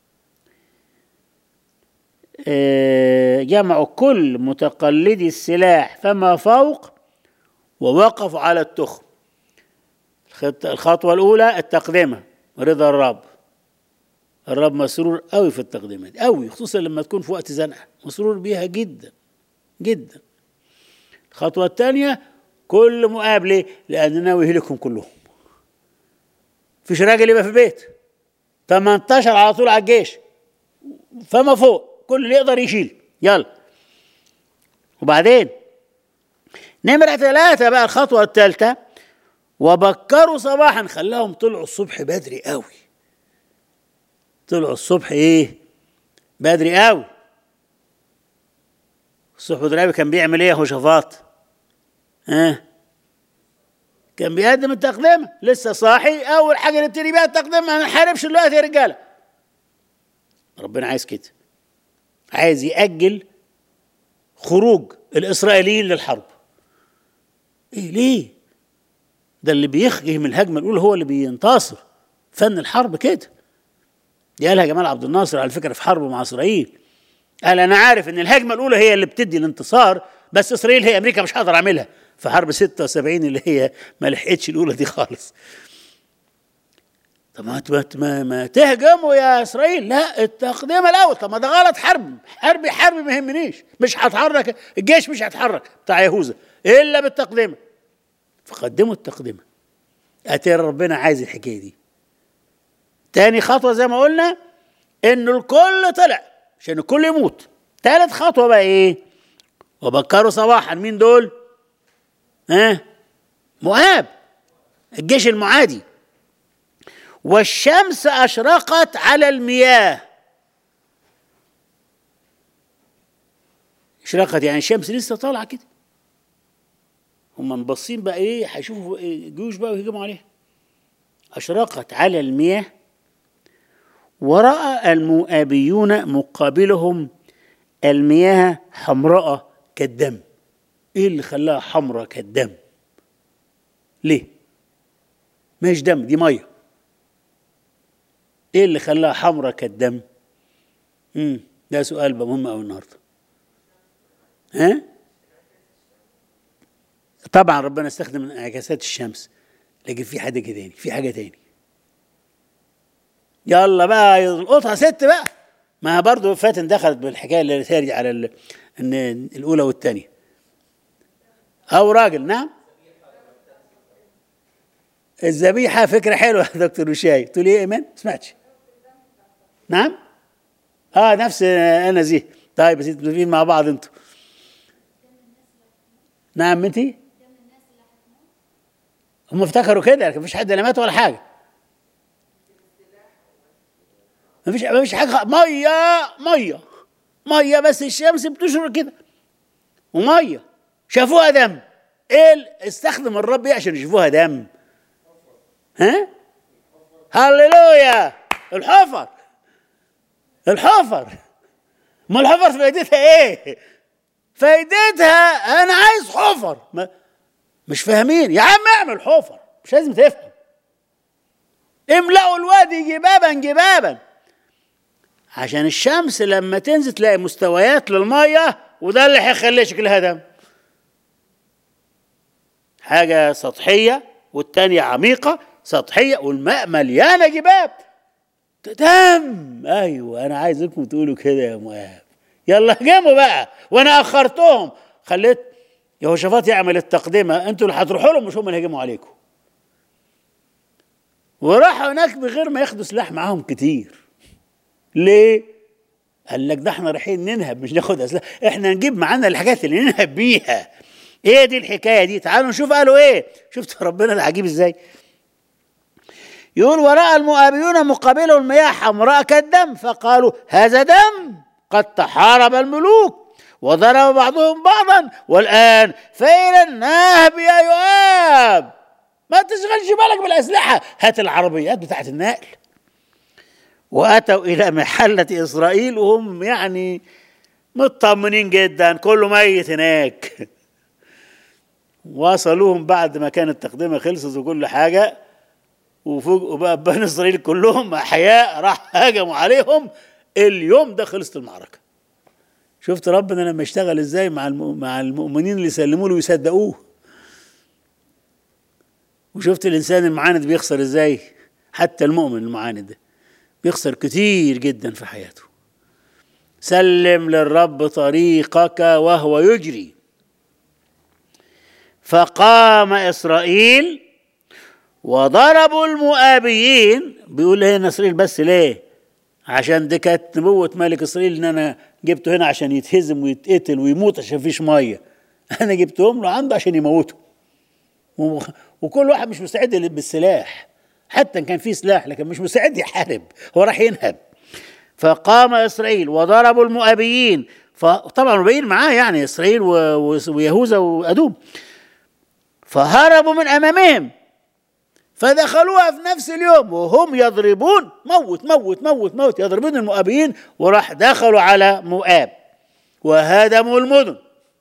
جمعوا كل متقلدي السلاح فما فوق ووقفوا على التخم. الخطوة الأولى التقدمة، رضا الرب. الرب مسرور قوي في التقدمة دي قوي، خصوصا لما تكون في وقت زنقة، مسرور بيها جدا جدا. الخطوة الثانية كل مقابلة، لأن ناوي يهلكهم كلهم. فيش راجل يبقى في البيت، تمنتاشر على طول على الجيش فما فوق، كل اللي يقدر يشيل يلا. وبعدين نمرة ثلاثة بقى، الخطوة الثالثة: وبكروا صباحا. خلاهم طلعوا الصبح بدري قوي، طلعوا الصبح ايه بدري قوي. الصبح بدري كان بيعمل ايه يهوشافاط؟ ها أه؟ كان بيقدم التقدمة، لسه صاحي، اول حاجة نبتدي بيها التقدمة، ما نحاربش دلوقتي يا رجالة. ربنا عايز كده، عايز يأجل خروج الإسرائيليين للحرب. ايه ليه؟ ده اللي بيخجه من الهجمة الأولى هو اللي بينتصر. فن الحرب كده. دي قالها جمال عبد الناصر على فكرة في حربه مع إسرائيل. قال أنا عارف إن الهجمة الأولى هي اللي بتدي الانتصار، بس إسرائيل هي أمريكا مش هقدر أعملها في حرب ستة وسبعين اللي هي ما لحقتش الأولى دي خالص. طب ما ما, ما تهجموا يا اسرائيل، لا التقديم الاول. طب ما ده غلط، حرب حرب حرب ما يهمنيش، مش هتحرك الجيش، مش هيتحرك بتاع يهوذا الا بالتقدمه. فقدموا التقدمه. اتاري ربنا عايز الحكايه دي. تاني خطوه زي ما قلنا انه الكل طلع عشان الكل يموت. تالت خطوه بقى ايه؟ وبكروا صباحا. مين دول؟ ها؟ مؤاب، الجيش المعادي. والشمس أشرقت على المياه. اشرقت يعني الشمس لسه طالعة كده، هم مبصين بقى ايه، هيشوفوا جيوش بقى ويهجموا عليها. أشرقت على المياه ورأى المؤابيون مقابلهم المياه حمراء كالدم. ايه اللي خلاها حمراء كالدم؟ ليه؟ مش دم، دي ميه. ايه اللي خلاها حمراء كالدم؟ امم ده سؤال بقى مهم قوي النهارده. ها؟ طبعا ربنا استخدم انعكاسات الشمس، لكن في حاجه تاني، في حاجه تاني. يلا بقى يلقطها ست بقى. ما برضه فاتن دخلت بالحكايه اللي ترجع على ال... ان الاولى والثانيه. او راجل. نعم، الذبيحه فكره حلوه يا دكتور وشاي. تقول ايه ايمان؟ ما سمعتش. نعم، اه نفس انا زي. طيب بس متفقين مع بعض انتوا. نعم انتي. هم افتكروا كده، لكن مفيش حد لا مات ولا حاجه. مفيش مفيش حاجه. ميه ميه ميه بس الشمس بتشرق كده وميه. شافوها دم. ايه استخدم الرب ايه عشان يشوفوها دم؟ ها؟ هللويا. الحفر. الحفر. ما الحفر فايدتها ايه؟ فايدتها انا عايز حفر. ما مش فاهمين يا عم، اعمل حفر، مش لازم تفهم. املأوا الوادي جبابا جبابا، عشان الشمس لما تنزل تلاقي مستويات للميه، وده اللي هيخلي شكلها دم. حاجه سطحيه والتانيه عميقه. سطحيه والماء مليانه جباب دم. ايوه انا عايزكم تقولوا كده يا مؤاب. يلا هجموا بقى، وانا اخرتهم، خليت يهوشافاط يعمل التقدمه، انتوا اللي هتروحوا لهم مش هم اللي هيجموا عليكم. وراحوا هناك بغير ما ياخدوا سلاح معاهم كتير. ليه؟ قال لك ده احنا رايحين ننهب مش ناخد اسلحه، احنا نجيب معانا الحاجات اللي ننهب بيها. ايه دي الحكايه دي؟ تعالوا نشوف قالوا ايه. شفت ربنا العجيب ازاي؟ يقول ورأى المؤابيون مقابلهم المياه حمراء كالدم، فقالوا هذا دم، قد تحارب الملوك وضرب بعضهم بعضا، والآن فإلى النهب يا يؤاب. ما تشغلش بالك بالأسلحة، هات العربيات بتاعت النقل. وأتوا إلى محلة إسرائيل وهم يعني مطمنين جدا، كله ميت هناك. وصلوهم بعد ما كانت التقدمة خلصت وكل حاجة، وفوجئوا بقى بني إسرائيل كلهم أحياء، راح هاجموا عليهم. اليوم ده خلصت المعركة. شفت ربنا لما يشتغل ازاي مع مع المؤمنين اللي يسلموا له ويصدقوه. وشفت الإنسان المعاند بيخسر ازاي. حتى المؤمن المعاند ده بيخسر كتير جدا في حياته. سلم للرب طريقك وهو يجري. فقام إسرائيل وضربوا المؤابيين. بيقول هنا إسرائيل بس ليه؟ عشان دي كانت نبوة ملك إسرائيل إن أنا جبته هنا عشان يتهزم ويتقتل ويموت عشان فيش مية. أنا جبتهم له عنده عشان يموته. وكل واحد مش مستعد بالسلاح، حتى إن كان فيه سلاح لكن مش مستعد يحارب، هو راح ينهب. فقام إسرائيل وضربوا المؤابيين. فطبعا المؤابيين معاه يعني إسرائيل ويهوذا وأدوم. فهربوا من أمامهم فدخلوها في نفس اليوم وهم يضربون، موت موت موت موت، يضربون المؤابيين. وراح دخلوا على مؤاب وهدموا المدن.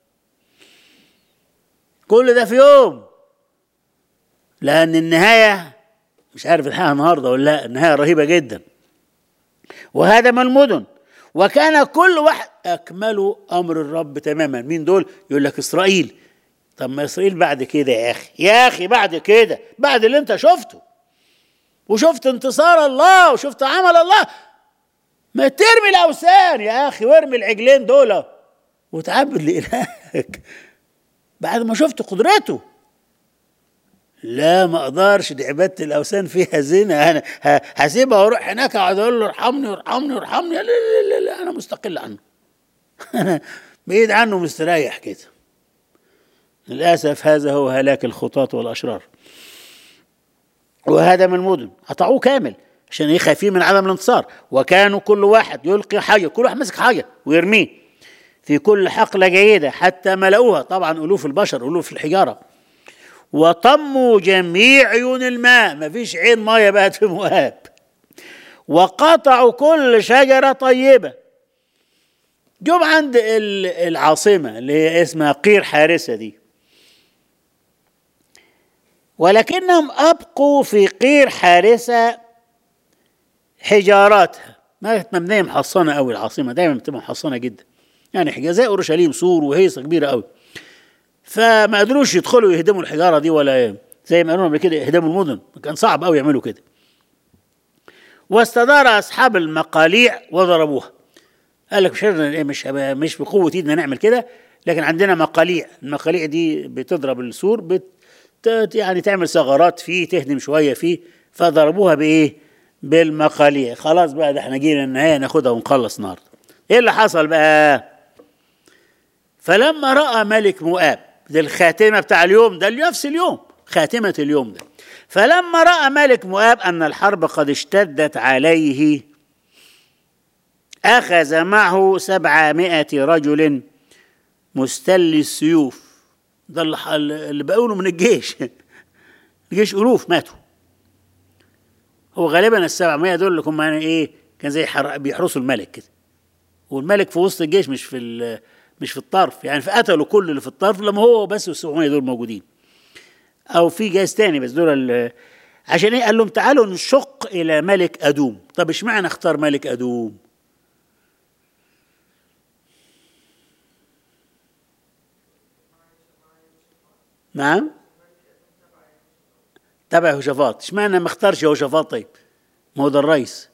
كل ده في يوم، لأن النهاية مش عارف الحقيقة النهاردة ولا لا، النهاية رهيبة جدا. وهدم المدن وكان كل واحد أكملوا أمر الرب تماما. مين دول؟ يقول لك إسرائيل. طب ما إسرائيل بعد كده يا أخي، يا أخي بعد كده، بعد اللي أنت شفته، وشفت انتصار الله وشفت عمل الله، ما ترمي الاوثان يا اخي وارمي العجلين دول وتعبد لإلهك بعد ما شفت قدرته. لا ما اقدرش، دي عباده الاوثان فيها زنا، انا هسيبها واروح هناك اقعد اقول له ارحمني ارحمني ارحمني، لا لا لا, لا انا مستقل عنه انا بعيد عنه مستريح كده. للاسف هذا هو هلاك الخطاة والاشرار. وهدم المدن، قطعوه كامل عشان ايه؟ خايفين من عدم الانتصار. وكانوا كل واحد يلقي حاجه، كل واحد ماسك حاجه ويرميه في كل حقله جيده حتى ملؤوها، طبعا الوف البشر الوف الحجاره. وطموا جميع عيون الماء، ما فيش عين ميه بقت في مؤاب. وقطعوا كل شجره طيبه. جم عند العاصمه اللي هي اسمها قير حارسه دي، ولكنهم ابقوا في قير حارسه حجاراتها، ما كانت مبنيه محصنه قوي. العاصمه دايما بتبقى محصنه جدا، يعني حاجه زي اورشليم سور وهيصه كبيره قوي، فما قدروش يدخلوا يهدموا الحجاره دي، ولا زي ما قالوا قبل كده يهدموا المدن، كان صعب قوي يعملوا كده. واستدار اصحاب المقاليع وضربوها. قال لك مش مش مش بقوه ايدنا نعمل كده، لكن عندنا مقاليع، المقاليع دي بتضرب السور، بت يعني تعمل ثغرات فيه، تهدم شويه فيه، فضربوها بايه؟ بالمقاليع. خلاص بقى ده احنا جينا النهايه ناخدها ونخلص النهارده. ايه اللي حصل بقى؟ فلما راى ملك مؤاب، دي الخاتمه بتاع اليوم ده، نفس اليوم خاتمه اليوم ده، فلما راى ملك مؤاب ان الحرب قد اشتدت عليه اخذ معه سبعمائة رجل مستلي السيوف. ده اللي بقوله من الجيش الجيش الوف ماتوا. هو غالبا السبعمائة دول اللي هم يعني ايه، كان زي بيحرسوا الملك كده، والملك في وسط الجيش مش في مش في الطرف، يعني فقتلوا كل اللي في الطرف لما هو بس والسبعمائة دول موجودين، او في جيش تاني بس دول. عشان ايه؟ قال لهم تعالوا نشق الى ملك ادوم. طب اشمعنى اختار ملك ادوم؟ نعم تبع يهوشافاط. اشمعنى ما اختارش يهوشافاط؟ طيب ما هو ده الرئيس.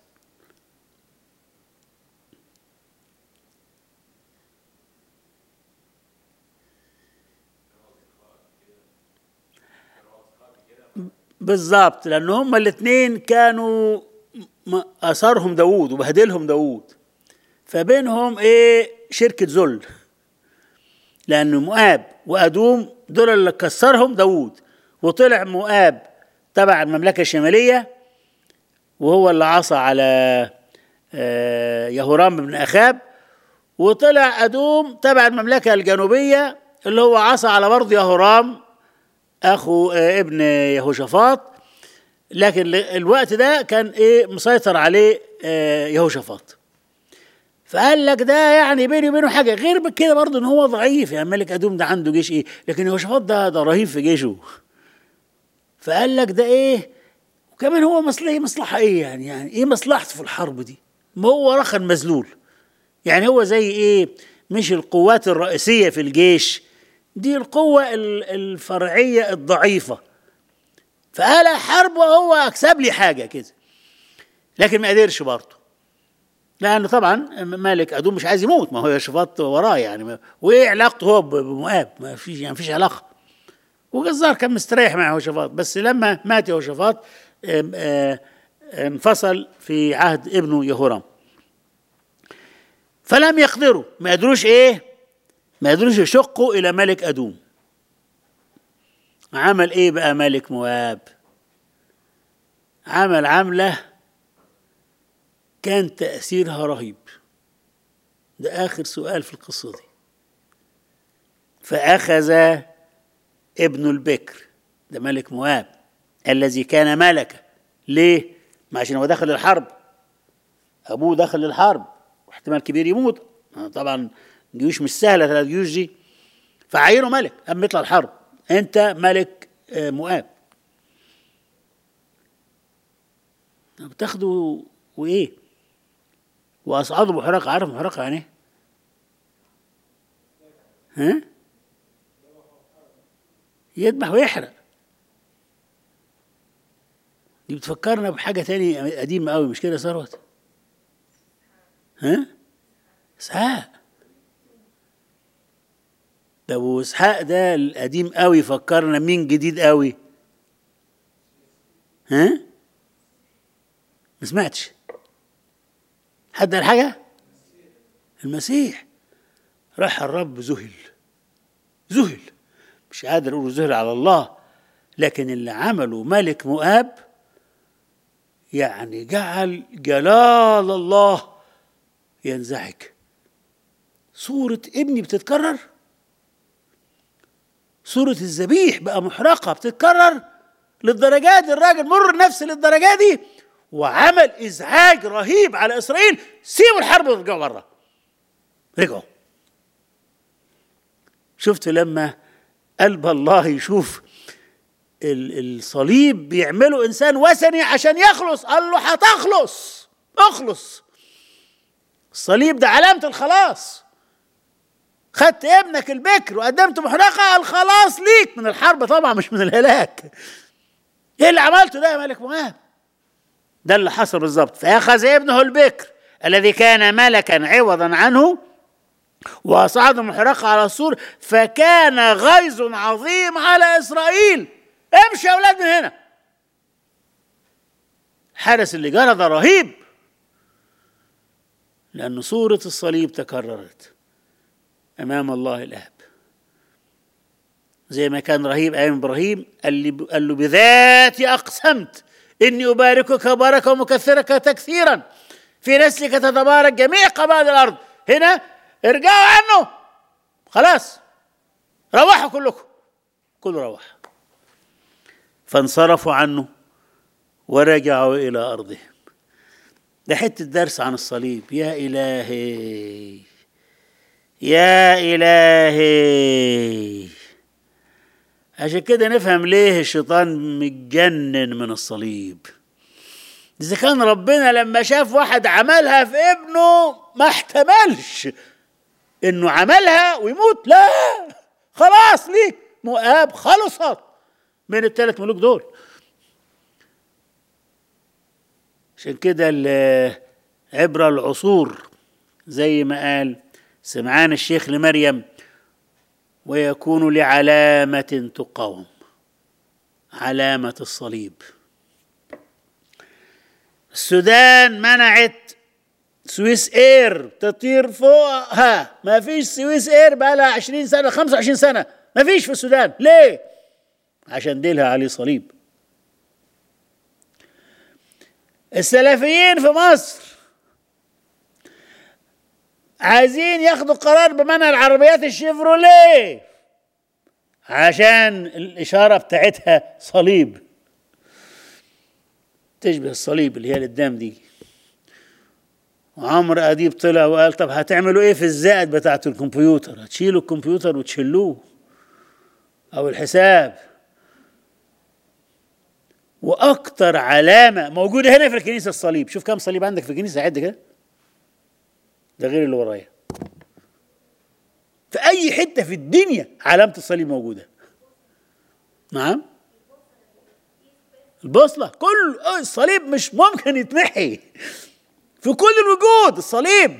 بالظبط، لان هم الاثنين كانوا اثارهم داوود وبهدلهم داوود، فبينهم ايه؟ شركه ذل، لان مؤاب وادوم دول اللي كسرهم داوود، وطلع مؤاب تبع المملكه الشماليه وهو اللي عصى على يهورام بن اخاب، وطلع ادوم تبع المملكه الجنوبيه اللي هو عصى على برضه يهورام اخو ابن يهوشافاط، لكن الوقت ده كان ايه مسيطر عليه يهوشافاط. فقال لك ده يعني بيني وبينه حاجه غير بكده برضه ان هو ضعيف، يعني ملك ادوم ده عنده جيش ايه، لكن يهوشافاط ده ده رهيب في جيشه. فقال لك ده ايه، وكمان هو مصلحه مصلحه ايه يعني، يعني ايه مصلحته في الحرب دي؟ ما هو رخن مذلول، يعني هو زي ايه؟ مش القوات الرئيسيه في الجيش، دي القوه الفرعيه الضعيفه. فقال حرب وهو اكسب لي حاجه كده، لكن ما قدرش برضه، لانه طبعا مالك ادوم مش عايز يموت، ما هو يهوشافاط وراه يعني، وايه علاقته هو بمؤاب؟ ما فيش يعني فيش علاقه. وجزار كان مستريح مع يهوشافاط، بس لما مات يهوشافاط انفصل في عهد ابنه يهورام. فلم يقدروا، ما قدروش ايه؟ ما قدروش يشقوا الى ملك ادوم. عمل ايه بقى ملك مواب؟ عمل عمله كان تأثيرها رهيب. ده آخر سؤال في القصة دي. فأخذ ابن البكر، ده ملك مواب الذي كان ملكا. ليه؟ ما عشان هو دخل الحرب، أبوه دخل الحرب واحتمال كبير يموت، طبعا جيوش مش سهلة ثلاث جيوش دي، فعينه ملك أما يطلع الحرب، أنت ملك مواب بتاخده وإيه؟ وأصعده بحرقة. عارف محرقة يعني ايه؟ ها؟ يذبح ويحرق. دي بتفكرنا بحاجة تانية قديمة قوي، مش كده ثروت؟ ها؟ اسحاق. ده ابو اسحاق ده القديم قوي فكرنا مين جديد قوي؟ ها؟ ما سمعتش حد قال حاجة؟ المسيح. راح الرب ذهل ذهل مش قادر اقول ذهل على الله، لكن اللي عمله ملك مؤاب يعني جعل جلال الله ينزعج. صورة ابني بتتكرر، صورة الذبيح بقى محرقة بتتكرر للدرجات دي. الراجل مر نفسي للدرجة دي وعمل إزعاج رهيب على إسرائيل. سيبوا الحرب ورجعوا بره. رجعوا. شفت لما قلب الله يشوف الصليب بيعملوا إنسان وثني عشان يخلص، قال له هتخلص، اخلص. الصليب ده علامة الخلاص. خدت ابنك البكر وقدمت محرقة، الخلاص ليك من الحرب طبعا مش من الهلاك. ايه اللي عملته ده يا ملك مؤاب؟ ده اللي حصل بالظبط. فأخذ ابنه البكر الذي كان ملكا عوضا عنه وأصعد محرقة على السور، فكان غيظ عظيم على إسرائيل. امشي يا أولاد من هنا. الحدث اللي جرى ده رهيب، لأن صورة الصليب تكررت أمام الله الآب. زي ما كان رهيب أيام إبراهيم، قال له بذاتي أقسمت إني أباركك بركة ومكثرك تكثيرا، في نسلك تتبارك جميع قبائل الأرض. هنا ارجعوا عنه، خلاص روحوا كلكم، كله روح. فانصرفوا عنه ورجعوا إلى أرضهم. ده حتة درس عن الصليب. يا إلهي يا إلهي. عشان كده نفهم ليه الشيطان متجنن من الصليب. إذا كان ربنا لما شاف واحد عملها في ابنه ما احتملش إنه عملها ويموت، لا خلاص ليك مؤاب خلصت من الثلاث ملوك دول. عشان كده عبر العصور زي ما قال سمعان الشيخ لمريم، ويكون لعلامة تقاوم، علامة الصليب. السودان منعت سويس اير تطير فوقها، ما فيش سويس اير بقى لها عشرين سنة خمسة وعشرين سنة، ما فيش في السودان. ليه؟ عشان ديلها عليه صليب. السلفيين في مصر عايزين ياخدوا قرار بمنع العربيات الشيفروليه عشان الإشارة بتاعتها صليب، تشبه الصليب اللي هي القدام دي. وعمرو أديب طلع وقال طب هتعملوا ايه في الزائد بتاعت الكمبيوتر؟ هتشيلوا الكمبيوتر وتشيلوه او الحساب. واكتر علامة موجودة هنا في الكنيسة الصليب. شوف كم صليب عندك في الكنيسة، عد كده، ده غير اللي ورايا. في اي حتة في الدنيا علامة الصليب موجودة. نعم، البوصلة، كل الصليب مش ممكن يتمحي، في كل الوجود الصليب.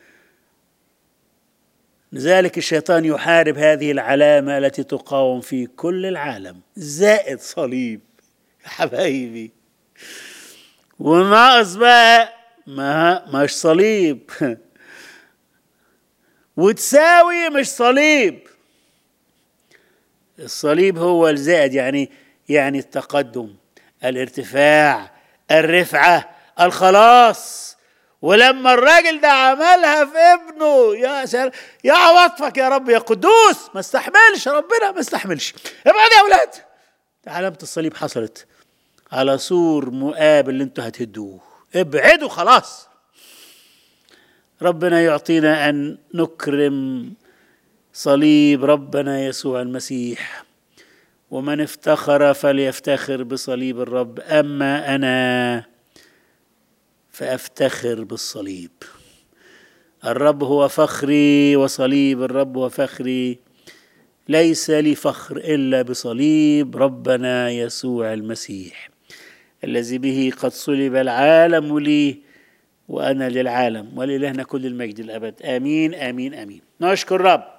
لذلك الشيطان يحارب هذه العلامة التي تقاوم في كل العالم، زائد صليب يا حبايبي. وناقص بقى ما مش صليب وتساوي مش صليب. الصليب هو الزائد، يعني يعني التقدم، الارتفاع، الرفعة، الخلاص. ولما الراجل ده عملها في ابنه، يا سلام، يا عواطفك يا رب يا قدوس، ما استحملش ربنا، ما استحملش. ابعد يا اولاد. علامة الصليب حصلت على سور مؤاب اللي انتوا هتهدوه، ابعدوا خلاص. ربنا يعطينا ان نكرم صليب ربنا يسوع المسيح. ومن افتخر فليفتخر بصليب الرب، اما انا فافتخر بالصليب. الرب هو فخري وصليب الرب هو فخري، ليس لي فخر الا بصليب ربنا يسوع المسيح. الذي به قد صلب العالم لي وأنا للعالم، ولإلهنا كل المجد الأبد. آمين آمين آمين. نشكر رب.